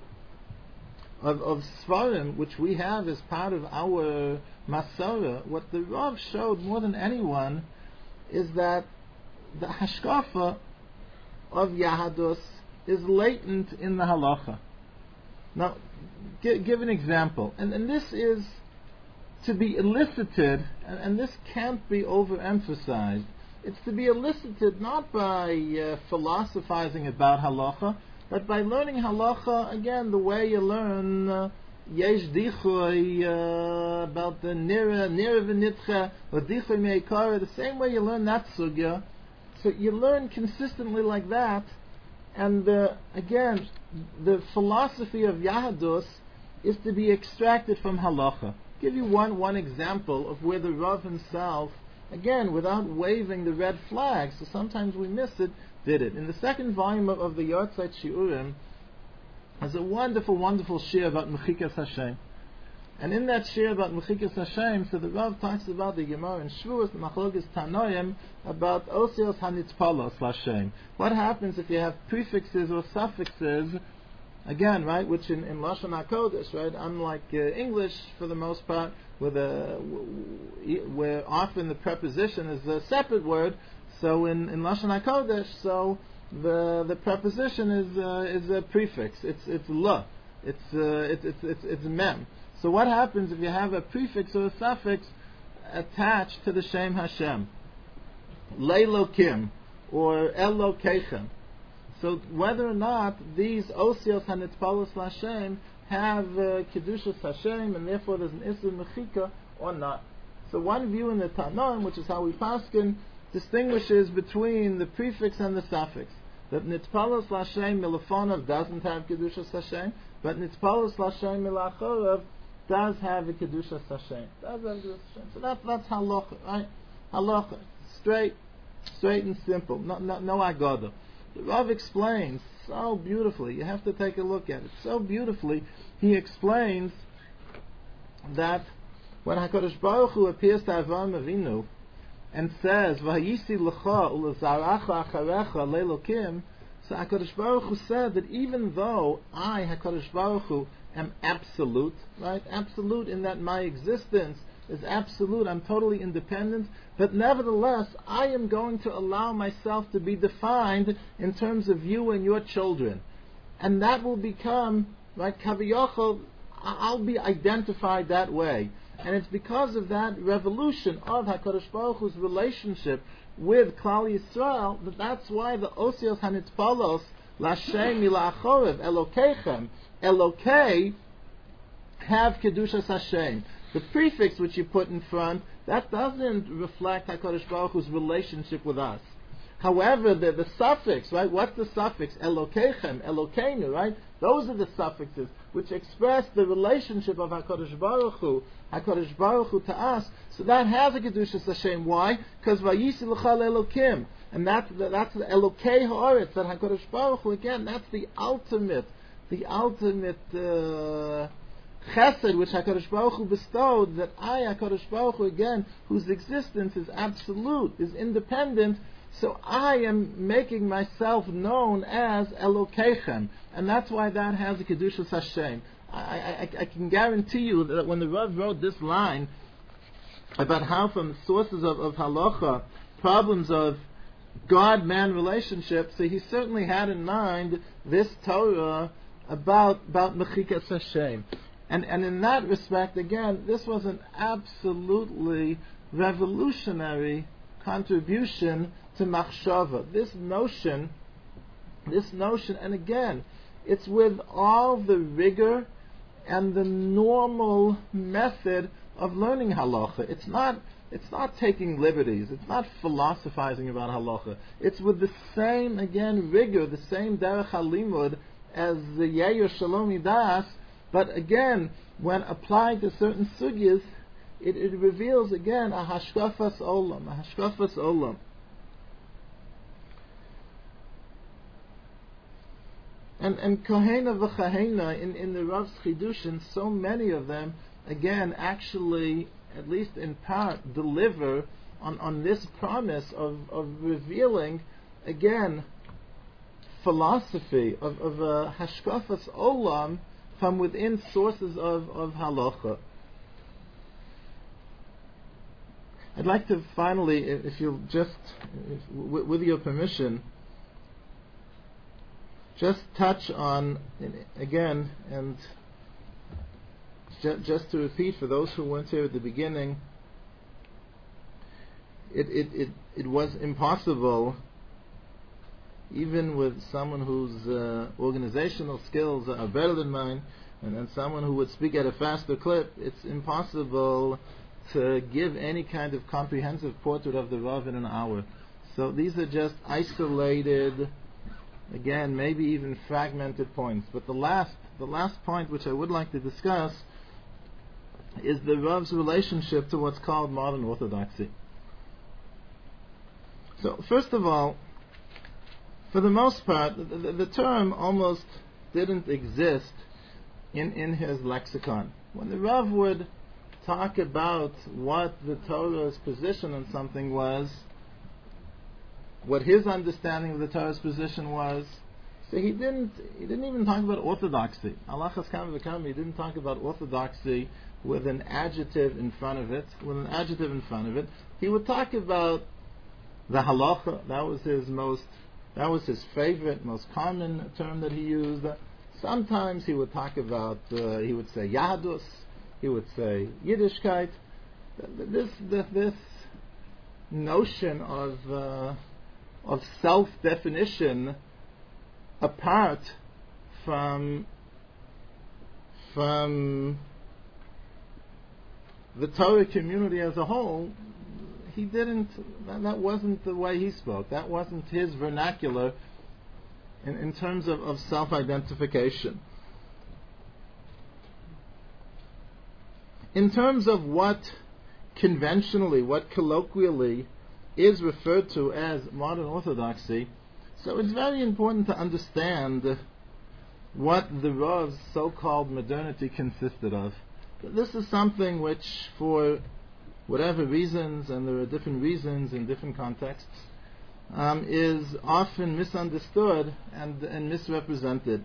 of, of Svarim, which we have as part of our Masara, what the Rav showed more than anyone is that the hashkafa of Yahadus is latent in the halacha. Now, g- give an example, and, and this is to be elicited, and, and this can't be overemphasized. It's to be elicited not by uh, philosophizing about halacha, but by learning halacha, again, the way you learn uh, yesh dichoy, uh, about the nira, nira v'nitcha, or dichoy me'ikara, the same way you learn that sugya. So you learn consistently like that, and uh, again, the philosophy of Yahadus is to be extracted from halacha. Give you one one example of where the Rav himself, again, without waving the red flag, so sometimes we miss it, did it. In the second volume of, of the Yortzeit Shiurim, there's a wonderful, wonderful shir about Mechikas Hashem. And in that shir about Mechikas Hashem, so the Rav talks about the Gemara in Shavuos, the Machlokes Tanoim, about Osios HaNitzpalos Hashem. What happens if you have prefixes or suffixes, again, right, which in, in Lashon HaKodesh, right, unlike uh, English for the most part, where, the, where often the preposition is a separate word, so in, in Lashon HaKodesh, so the the preposition is uh, is a prefix. It's it's la. It's uh, it's it's it's it's mem. So what happens if you have a prefix or a suffix attached to the Shem Hashem, Leilokim or Elokechem? So whether or not these Osios HaNitzpalos L'Hashem have uh, Kedushas Hashem, and therefore there's an Isur Mechika or not. So one view in the Tanoim, which is how we paskin, distinguishes between the prefix and the suffix. That Nitzpalos L'Hashem Milafonov doesn't have Kedushas Hashem, but Nitzpalos L'Hashem Milachorov does have a Kedushas Hashem. Does have Kedushas Hashem. So that's that's halacha, right? Halacha, straight, straight and simple. No, no, no agada. The Rav explains so beautifully. You have to take a look at it. So beautifully, he explains that when HaKadosh Baruch Hu appears to Avraham Avinu and says, "Vayisi lecha ulezaracha acharecha leilokim," so HaKadosh Baruch Hu said that even though I, HaKadosh Baruch Hu, am absolute, right? Absolute in that my existence is absolute, I'm totally independent, but nevertheless, I am going to allow myself to be defined in terms of you and your children. And that will become, right, Kaviyachol, I'll be identified that way. And it's because of that revolution of HaKadosh Baruch Hu's relationship with Klal Yisrael that that's why the Osios HaNitzpalos L'Hashem Mila'achorev Elokechem Elokei have Kedushas Hashem. The prefix which you put in front, that doesn't reflect HaKadosh Baruch Hu's relationship with us. However, the, the suffix, right? What's the suffix? Elokechem, Elokeinu, right? Those are the suffixes which express the relationship of HaKadosh Baruch Hu, HaKadosh Baruch Hu to us. So that has a Kedushas Hashem. Why? Because Vayisi l'chal Elokim. And that's the, that's the Elokei Ha'aretz, that HaKadosh Baruch Hu, again, that's the ultimate, the ultimate uh, chesed which HaKadosh Baruch Hu bestowed, that I, HaKadosh Baruch Hu, again, whose existence is absolute, is independent, so I am making myself known as Elokechem, and that's why that has a Kedushas Hashem. I, I, I can guarantee you that when the Rav wrote this line about how from sources of, of halacha, problems of God-man relationship, so he certainly had in mind this Torah about, about Mechikas Hashem. And, and in that respect, again, this was an absolutely revolutionary contribution to machshava. This notion, this notion, and again, it's with all the rigor and the normal method of learning halacha. It's not, it's not taking liberties. It's not philosophizing about halacha. It's with the same, again, rigor, the same derech halimud as the Yair Shalom Das, but again, when applied to certain sugyas, it, it reveals again a hashkafas olam, a hashkafas olam. And and kohena v'chahena in, in the Rav's Chidushin, so many of them, again, actually, at least in part, deliver on, on this promise of, of revealing, again, philosophy, of, of a hashkafas olam from within sources of, of halacha. I'd like to finally, if you'll just, if, with your permission, just touch on, again, and ju- just to repeat for those who weren't here at the beginning, it, it, it, it was impossible, even with someone whose uh, organizational skills are better than mine, and then someone who would speak at a faster clip, it's impossible to give any kind of comprehensive portrait of the Rav in an hour. So these are just isolated, again, maybe even fragmented points. But the last, the last point which I would like to discuss is the Rav's relationship to what's called modern orthodoxy. So, first of all, for the most part, the, the, the term almost didn't exist in, in his lexicon. When the Rav would talk about what the Torah's position on something was, what his understanding of the Torah's position was, so he didn't he didn't even talk about orthodoxy. Halachas kam v'kam, he didn't talk about orthodoxy with an adjective in front of it, with an adjective in front of it. He would talk about the halacha. That was his most, that was his favorite, most common term that he used. Sometimes he would talk about, uh, he would say Yahadus, he would say Yiddishkeit. This, this, this notion of uh, of self-definition apart from from the Torah community as a whole, he didn't, that, that wasn't the way he spoke. That wasn't his vernacular in, in terms of, of self-identification. In terms of what conventionally, what colloquially is referred to as modern orthodoxy, so it's very important to understand what the Rav's so-called modernity consisted of. This is something which, for whatever reasons, and there are different reasons in different contexts, um, is often misunderstood and, and misrepresented.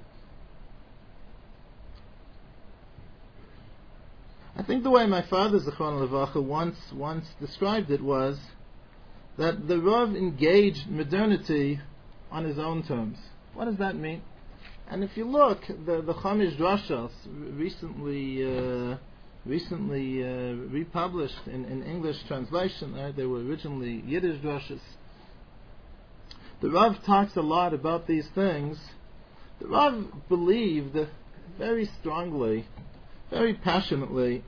I think the way my father, Zichron Levacha, once once described it was that the Rav engaged modernity on his own terms. What does that mean? And if you look, the the Chamish Drashos, recently uh, recently uh, republished in, in English translation, right? They were originally Yiddish Drashos. The Rav talks a lot about these things. The Rav believed very strongly, very passionately,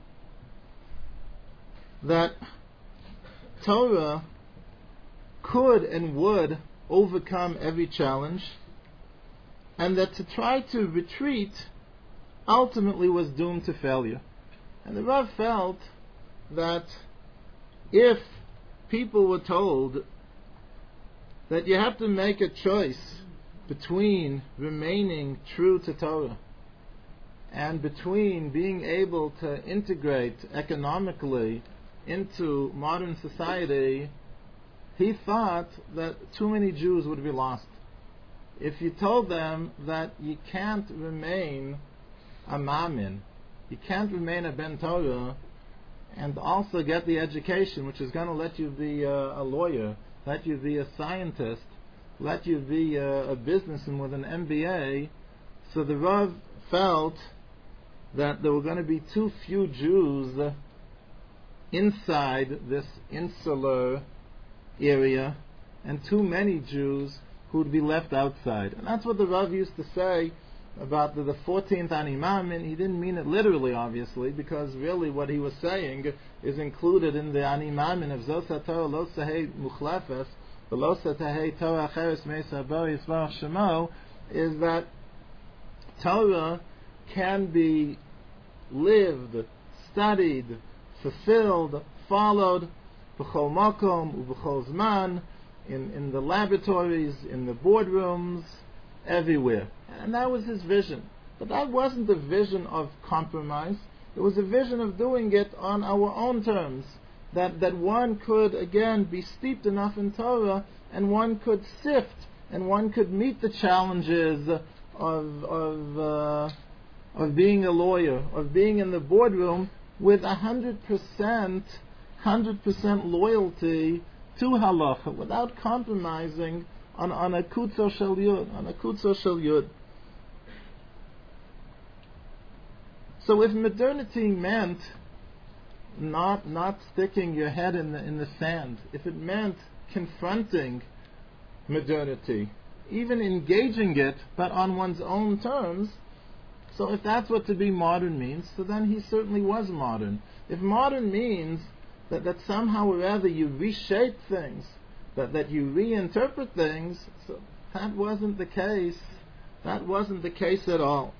that Torah could and would overcome every challenge, and that to try to retreat ultimately was doomed to failure. And the Rav felt that if people were told that you have to make a choice between remaining true to Torah and between being able to integrate economically into modern society, he thought that too many Jews would be lost. If you told them that you can't remain a mamin, you can't remain a ben Torah, and also get the education which is going to let you be a, a lawyer, let you be a scientist, let you be a, a businessman with an M B A, so the Rav felt that there were going to be too few Jews inside this insular area and too many Jews who would be left outside. And that's what the Rav used to say about the, the fourteenth Ani Maamin. He didn't mean it literally, obviously, because really what he was saying is included in the Ani Maamin of Zos HaTorah Lo Sehei Muchlefes, the Lo Sehei Torah Acheres Meis Haba Yisvarach Shemo, is that Torah can be lived, studied, fulfilled, followed, b'chol makom u'b'chol zman, in, in the laboratories, in the boardrooms, everywhere. And that was his vision. But that wasn't a vision of compromise. It was a vision of doing it on our own terms. That, that one could, again, be steeped enough in Torah, and one could sift, and one could meet the challenges of of uh, of being a lawyer, of being in the boardroom with a hundred percent, hundred percent loyalty to halacha, without compromising on on a kutzo shel yud, on a kutzo shel yud. So, if modernity meant not not sticking your head in the in the sand, if it meant confronting modernity, even engaging it, but on one's own terms. So if that's what to be modern means, so then he certainly was modern. If modern means that, that somehow or other you reshape things, that, that you reinterpret things, so that wasn't the case. That wasn't the case at all.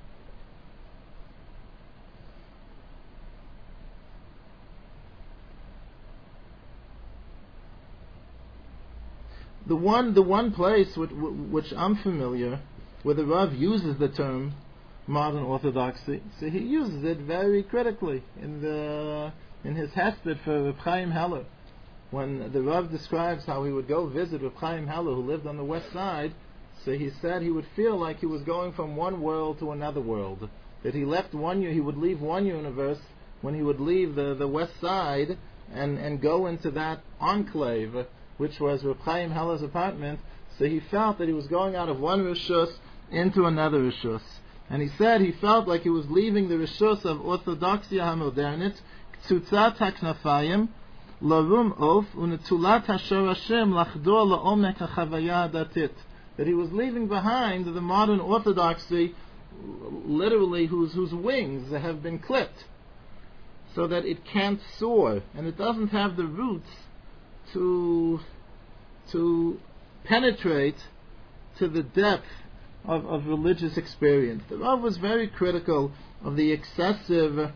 The one, the one place which, which I'm familiar, where the Rav uses the term modern orthodoxy, so he uses it very critically in the in his hesped for Reb Chaim Heller, when the Rav describes how he would go visit Reb Chaim Heller, who lived on the west side. So he said he would feel like he was going from one world to another world. That he left one, he would leave one universe when he would leave the, the west side and and go into that enclave, which was Reb Chaim Heller's apartment. So he felt that he was going out of one Rishus into another Rishus. And he said he felt like he was leaving the Rishus of Orthodoxia HaModernit, K'tzutzat HaKnafayim, Larum Of, Unetulat HaShorashim, Lachdor La'omek HaChavaya HaDatit. That he was leaving behind the modern Orthodoxy, literally whose, whose wings have been clipped, so that it can't soar, and it doesn't have the roots to to penetrate to the depth of, of religious experience. The Rav was very critical of the excessive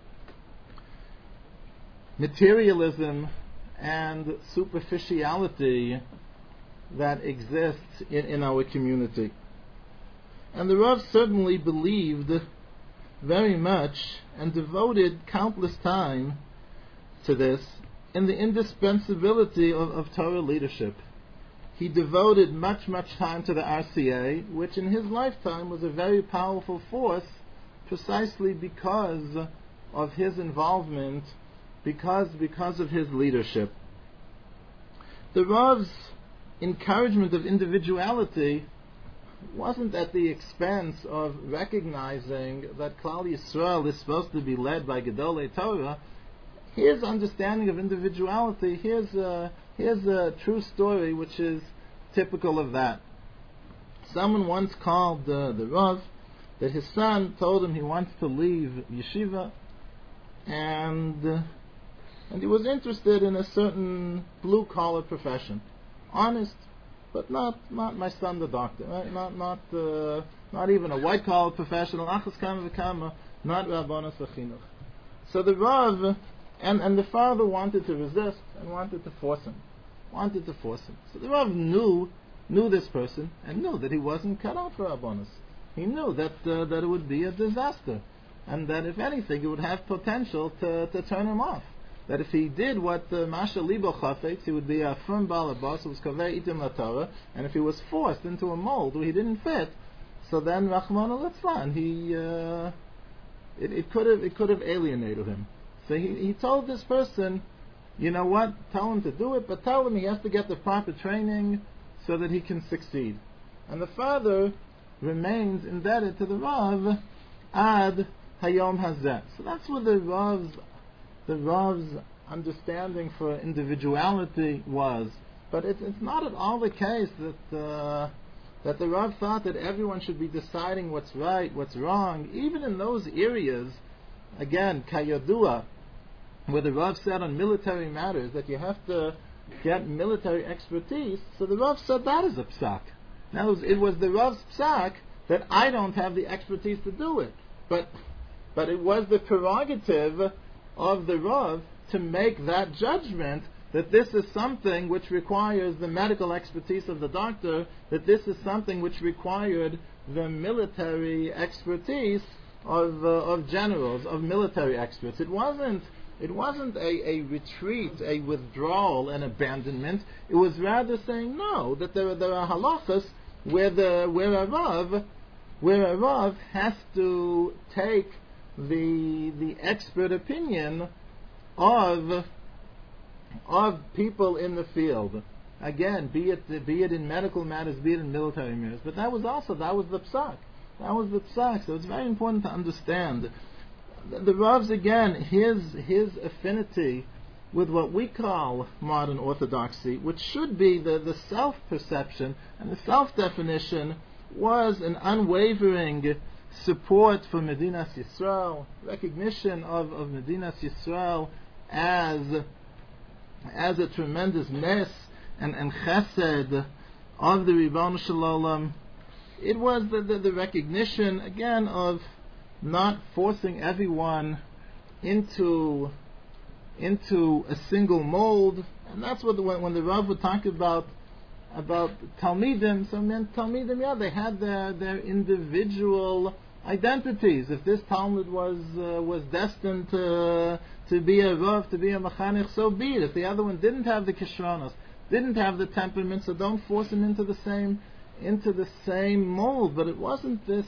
materialism and superficiality that exists in, in our community. And the Rav certainly believed very much and devoted countless time to this, in the indispensability of, of Torah leadership. He devoted much, much time to the R C A, which in his lifetime was a very powerful force, precisely because of his involvement, because, because of his leadership. The Rav's encouragement of individuality wasn't at the expense of recognizing that Klal Yisrael is supposed to be led by Gedolei Torah. His understanding of individuality, here's a, here's a true story which is typical of that. Someone once called uh, the Rav that his son told him he wants to leave yeshiva, and uh, and he was interested in a certain blue-collar profession. Honest, but not not my son the doctor, right? Not not uh, not even a white-collar professional, achas kama v'kama, not rabbanos v'chinuch. So the Rav And, and the father wanted to resist and wanted to force him. Wanted to force him. So the Rav knew, knew this person and knew that he wasn't cut out for Rabbanos. He knew that uh, that it would be a disaster. And that if anything, it would have potential to, to turn him off. That if he did what uh, Masha Libo Chafetz, he would be a firm balabas who was kaveh itim la Torah. And if he was forced into a mold where he didn't fit, so then Rachmana litzlan, he uh, it, it could have it could have alienated him. So he, he told this person, you know what, tell him to do it, but tell him he has to get the proper training so that he can succeed. And the father remains indebted to the Rav ad hayom hazeh. So that's where the Rav's, the Rav's understanding for individuality was. But it's, it's not at all the case that uh, that the Rav thought that everyone should be deciding what's right, what's wrong, even in those areas, again, kayadua, where the Rav said on military matters that you have to get military expertise. So the Rav said that is a psak. Now it was the Rav's psak that I don't have the expertise to do it. But but it was the prerogative of the Rav to make that judgment that this is something which requires the medical expertise of the doctor, that this is something which required the military expertise of uh, of generals, of military experts. It wasn't it wasn't a, a retreat, a withdrawal, an abandonment. It was rather saying no, that there there are halachas where the where a Rav where a Rav has to take the the expert opinion of of people in the field. Again, be it be it in medical matters, be it in military matters. But that was also that was the psak. That was the psak. So it's very important to understand the, the Rav's, again, his his affinity with what we call modern orthodoxy, which should be the, the self-perception and the self-definition, was an unwavering support for Medinas Yisrael, recognition of, of Medinas Yisrael as as a tremendous mess and, and chesed of the Ribono Shel Olam. It was the, the, the recognition, again, of not forcing everyone into into a single mold. And that's what the, when, when the Rav would talk about about Talmidim, so meant Talmidim, yeah, they had their, their individual identities. If this Talmud was uh, was destined to to be a Rav, to be a Mechanech, so be it. If the other one didn't have the Kishronos, didn't have the temperament, so don't force him into the same into the same mold. But it wasn't this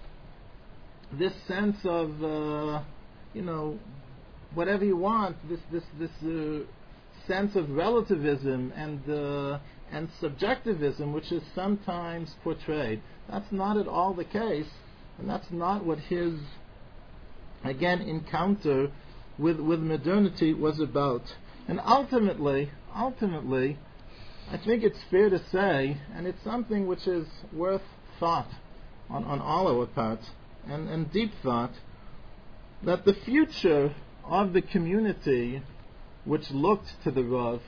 this sense of uh, you know, whatever you want, this this this uh, sense of relativism and uh, and subjectivism, which is sometimes portrayed. That's not at all the case, and that's not what his, again, encounter with with modernity was about. And ultimately, ultimately, I think it's fair to say, and it's something which is worth thought on, on all our parts, and, and deep thought, that the future of the community which looked to the Rav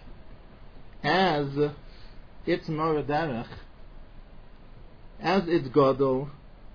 as its Mora Derech, as its Gadol,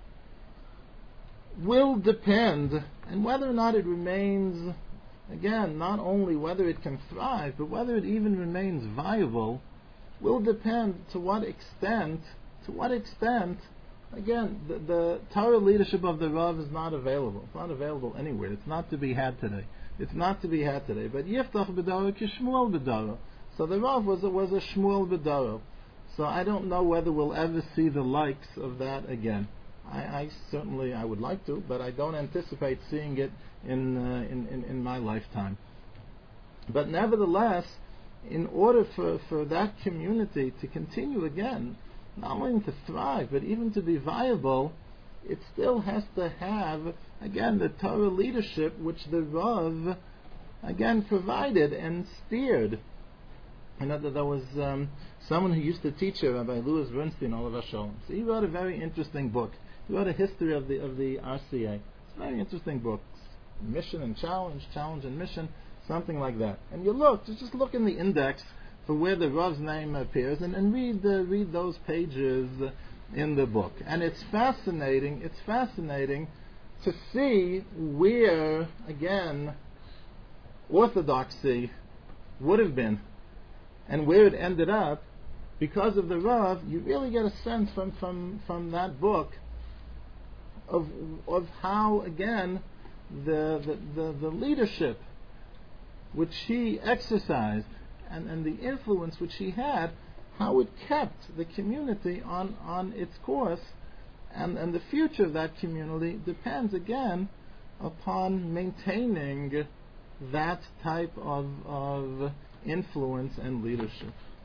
will depend, and whether or not it remains, again, not only whether it can thrive, but whether it even remains viable, will depend to what extent, to what extent, again, the, the Torah leadership of the Rav is not available. It's not available anywhere. It's not to be had today. It's not to be had today. But Yiftach b'daro k'Shmuel b'daro. So the Rav was a, was a Shmuel b'daro. So I don't know whether we'll ever see the likes of that again. I, I certainly, I would like to, but I don't anticipate seeing it in, uh, in, in, in my lifetime. But nevertheless, in order for, for that community to continue again, not only to thrive, but even to be viable, it still has to have, again, the Torah leadership which the Rav, again, provided and steered. I know that there was um, someone who used to teach her, Rabbi Louis Bernstein, all of us Shalom. So he wrote a very interesting book. He wrote a history of the of the R C A. It's a very interesting book. Mission and challenge, challenge and mission, something like that. And you look, just look in the index for where the Rav's name appears, and, and read uh, read those pages in the book. And it's fascinating, it's fascinating to see where, again, orthodoxy would have been and where it ended up because of the Rav. You really get a sense from, from, from that book of of how, again, the the, the, the leadership which he exercised and, and the influence which he had, how it kept the community on, on its course, and, and the future of that community depends, again, upon maintaining that type of, of influence and leadership.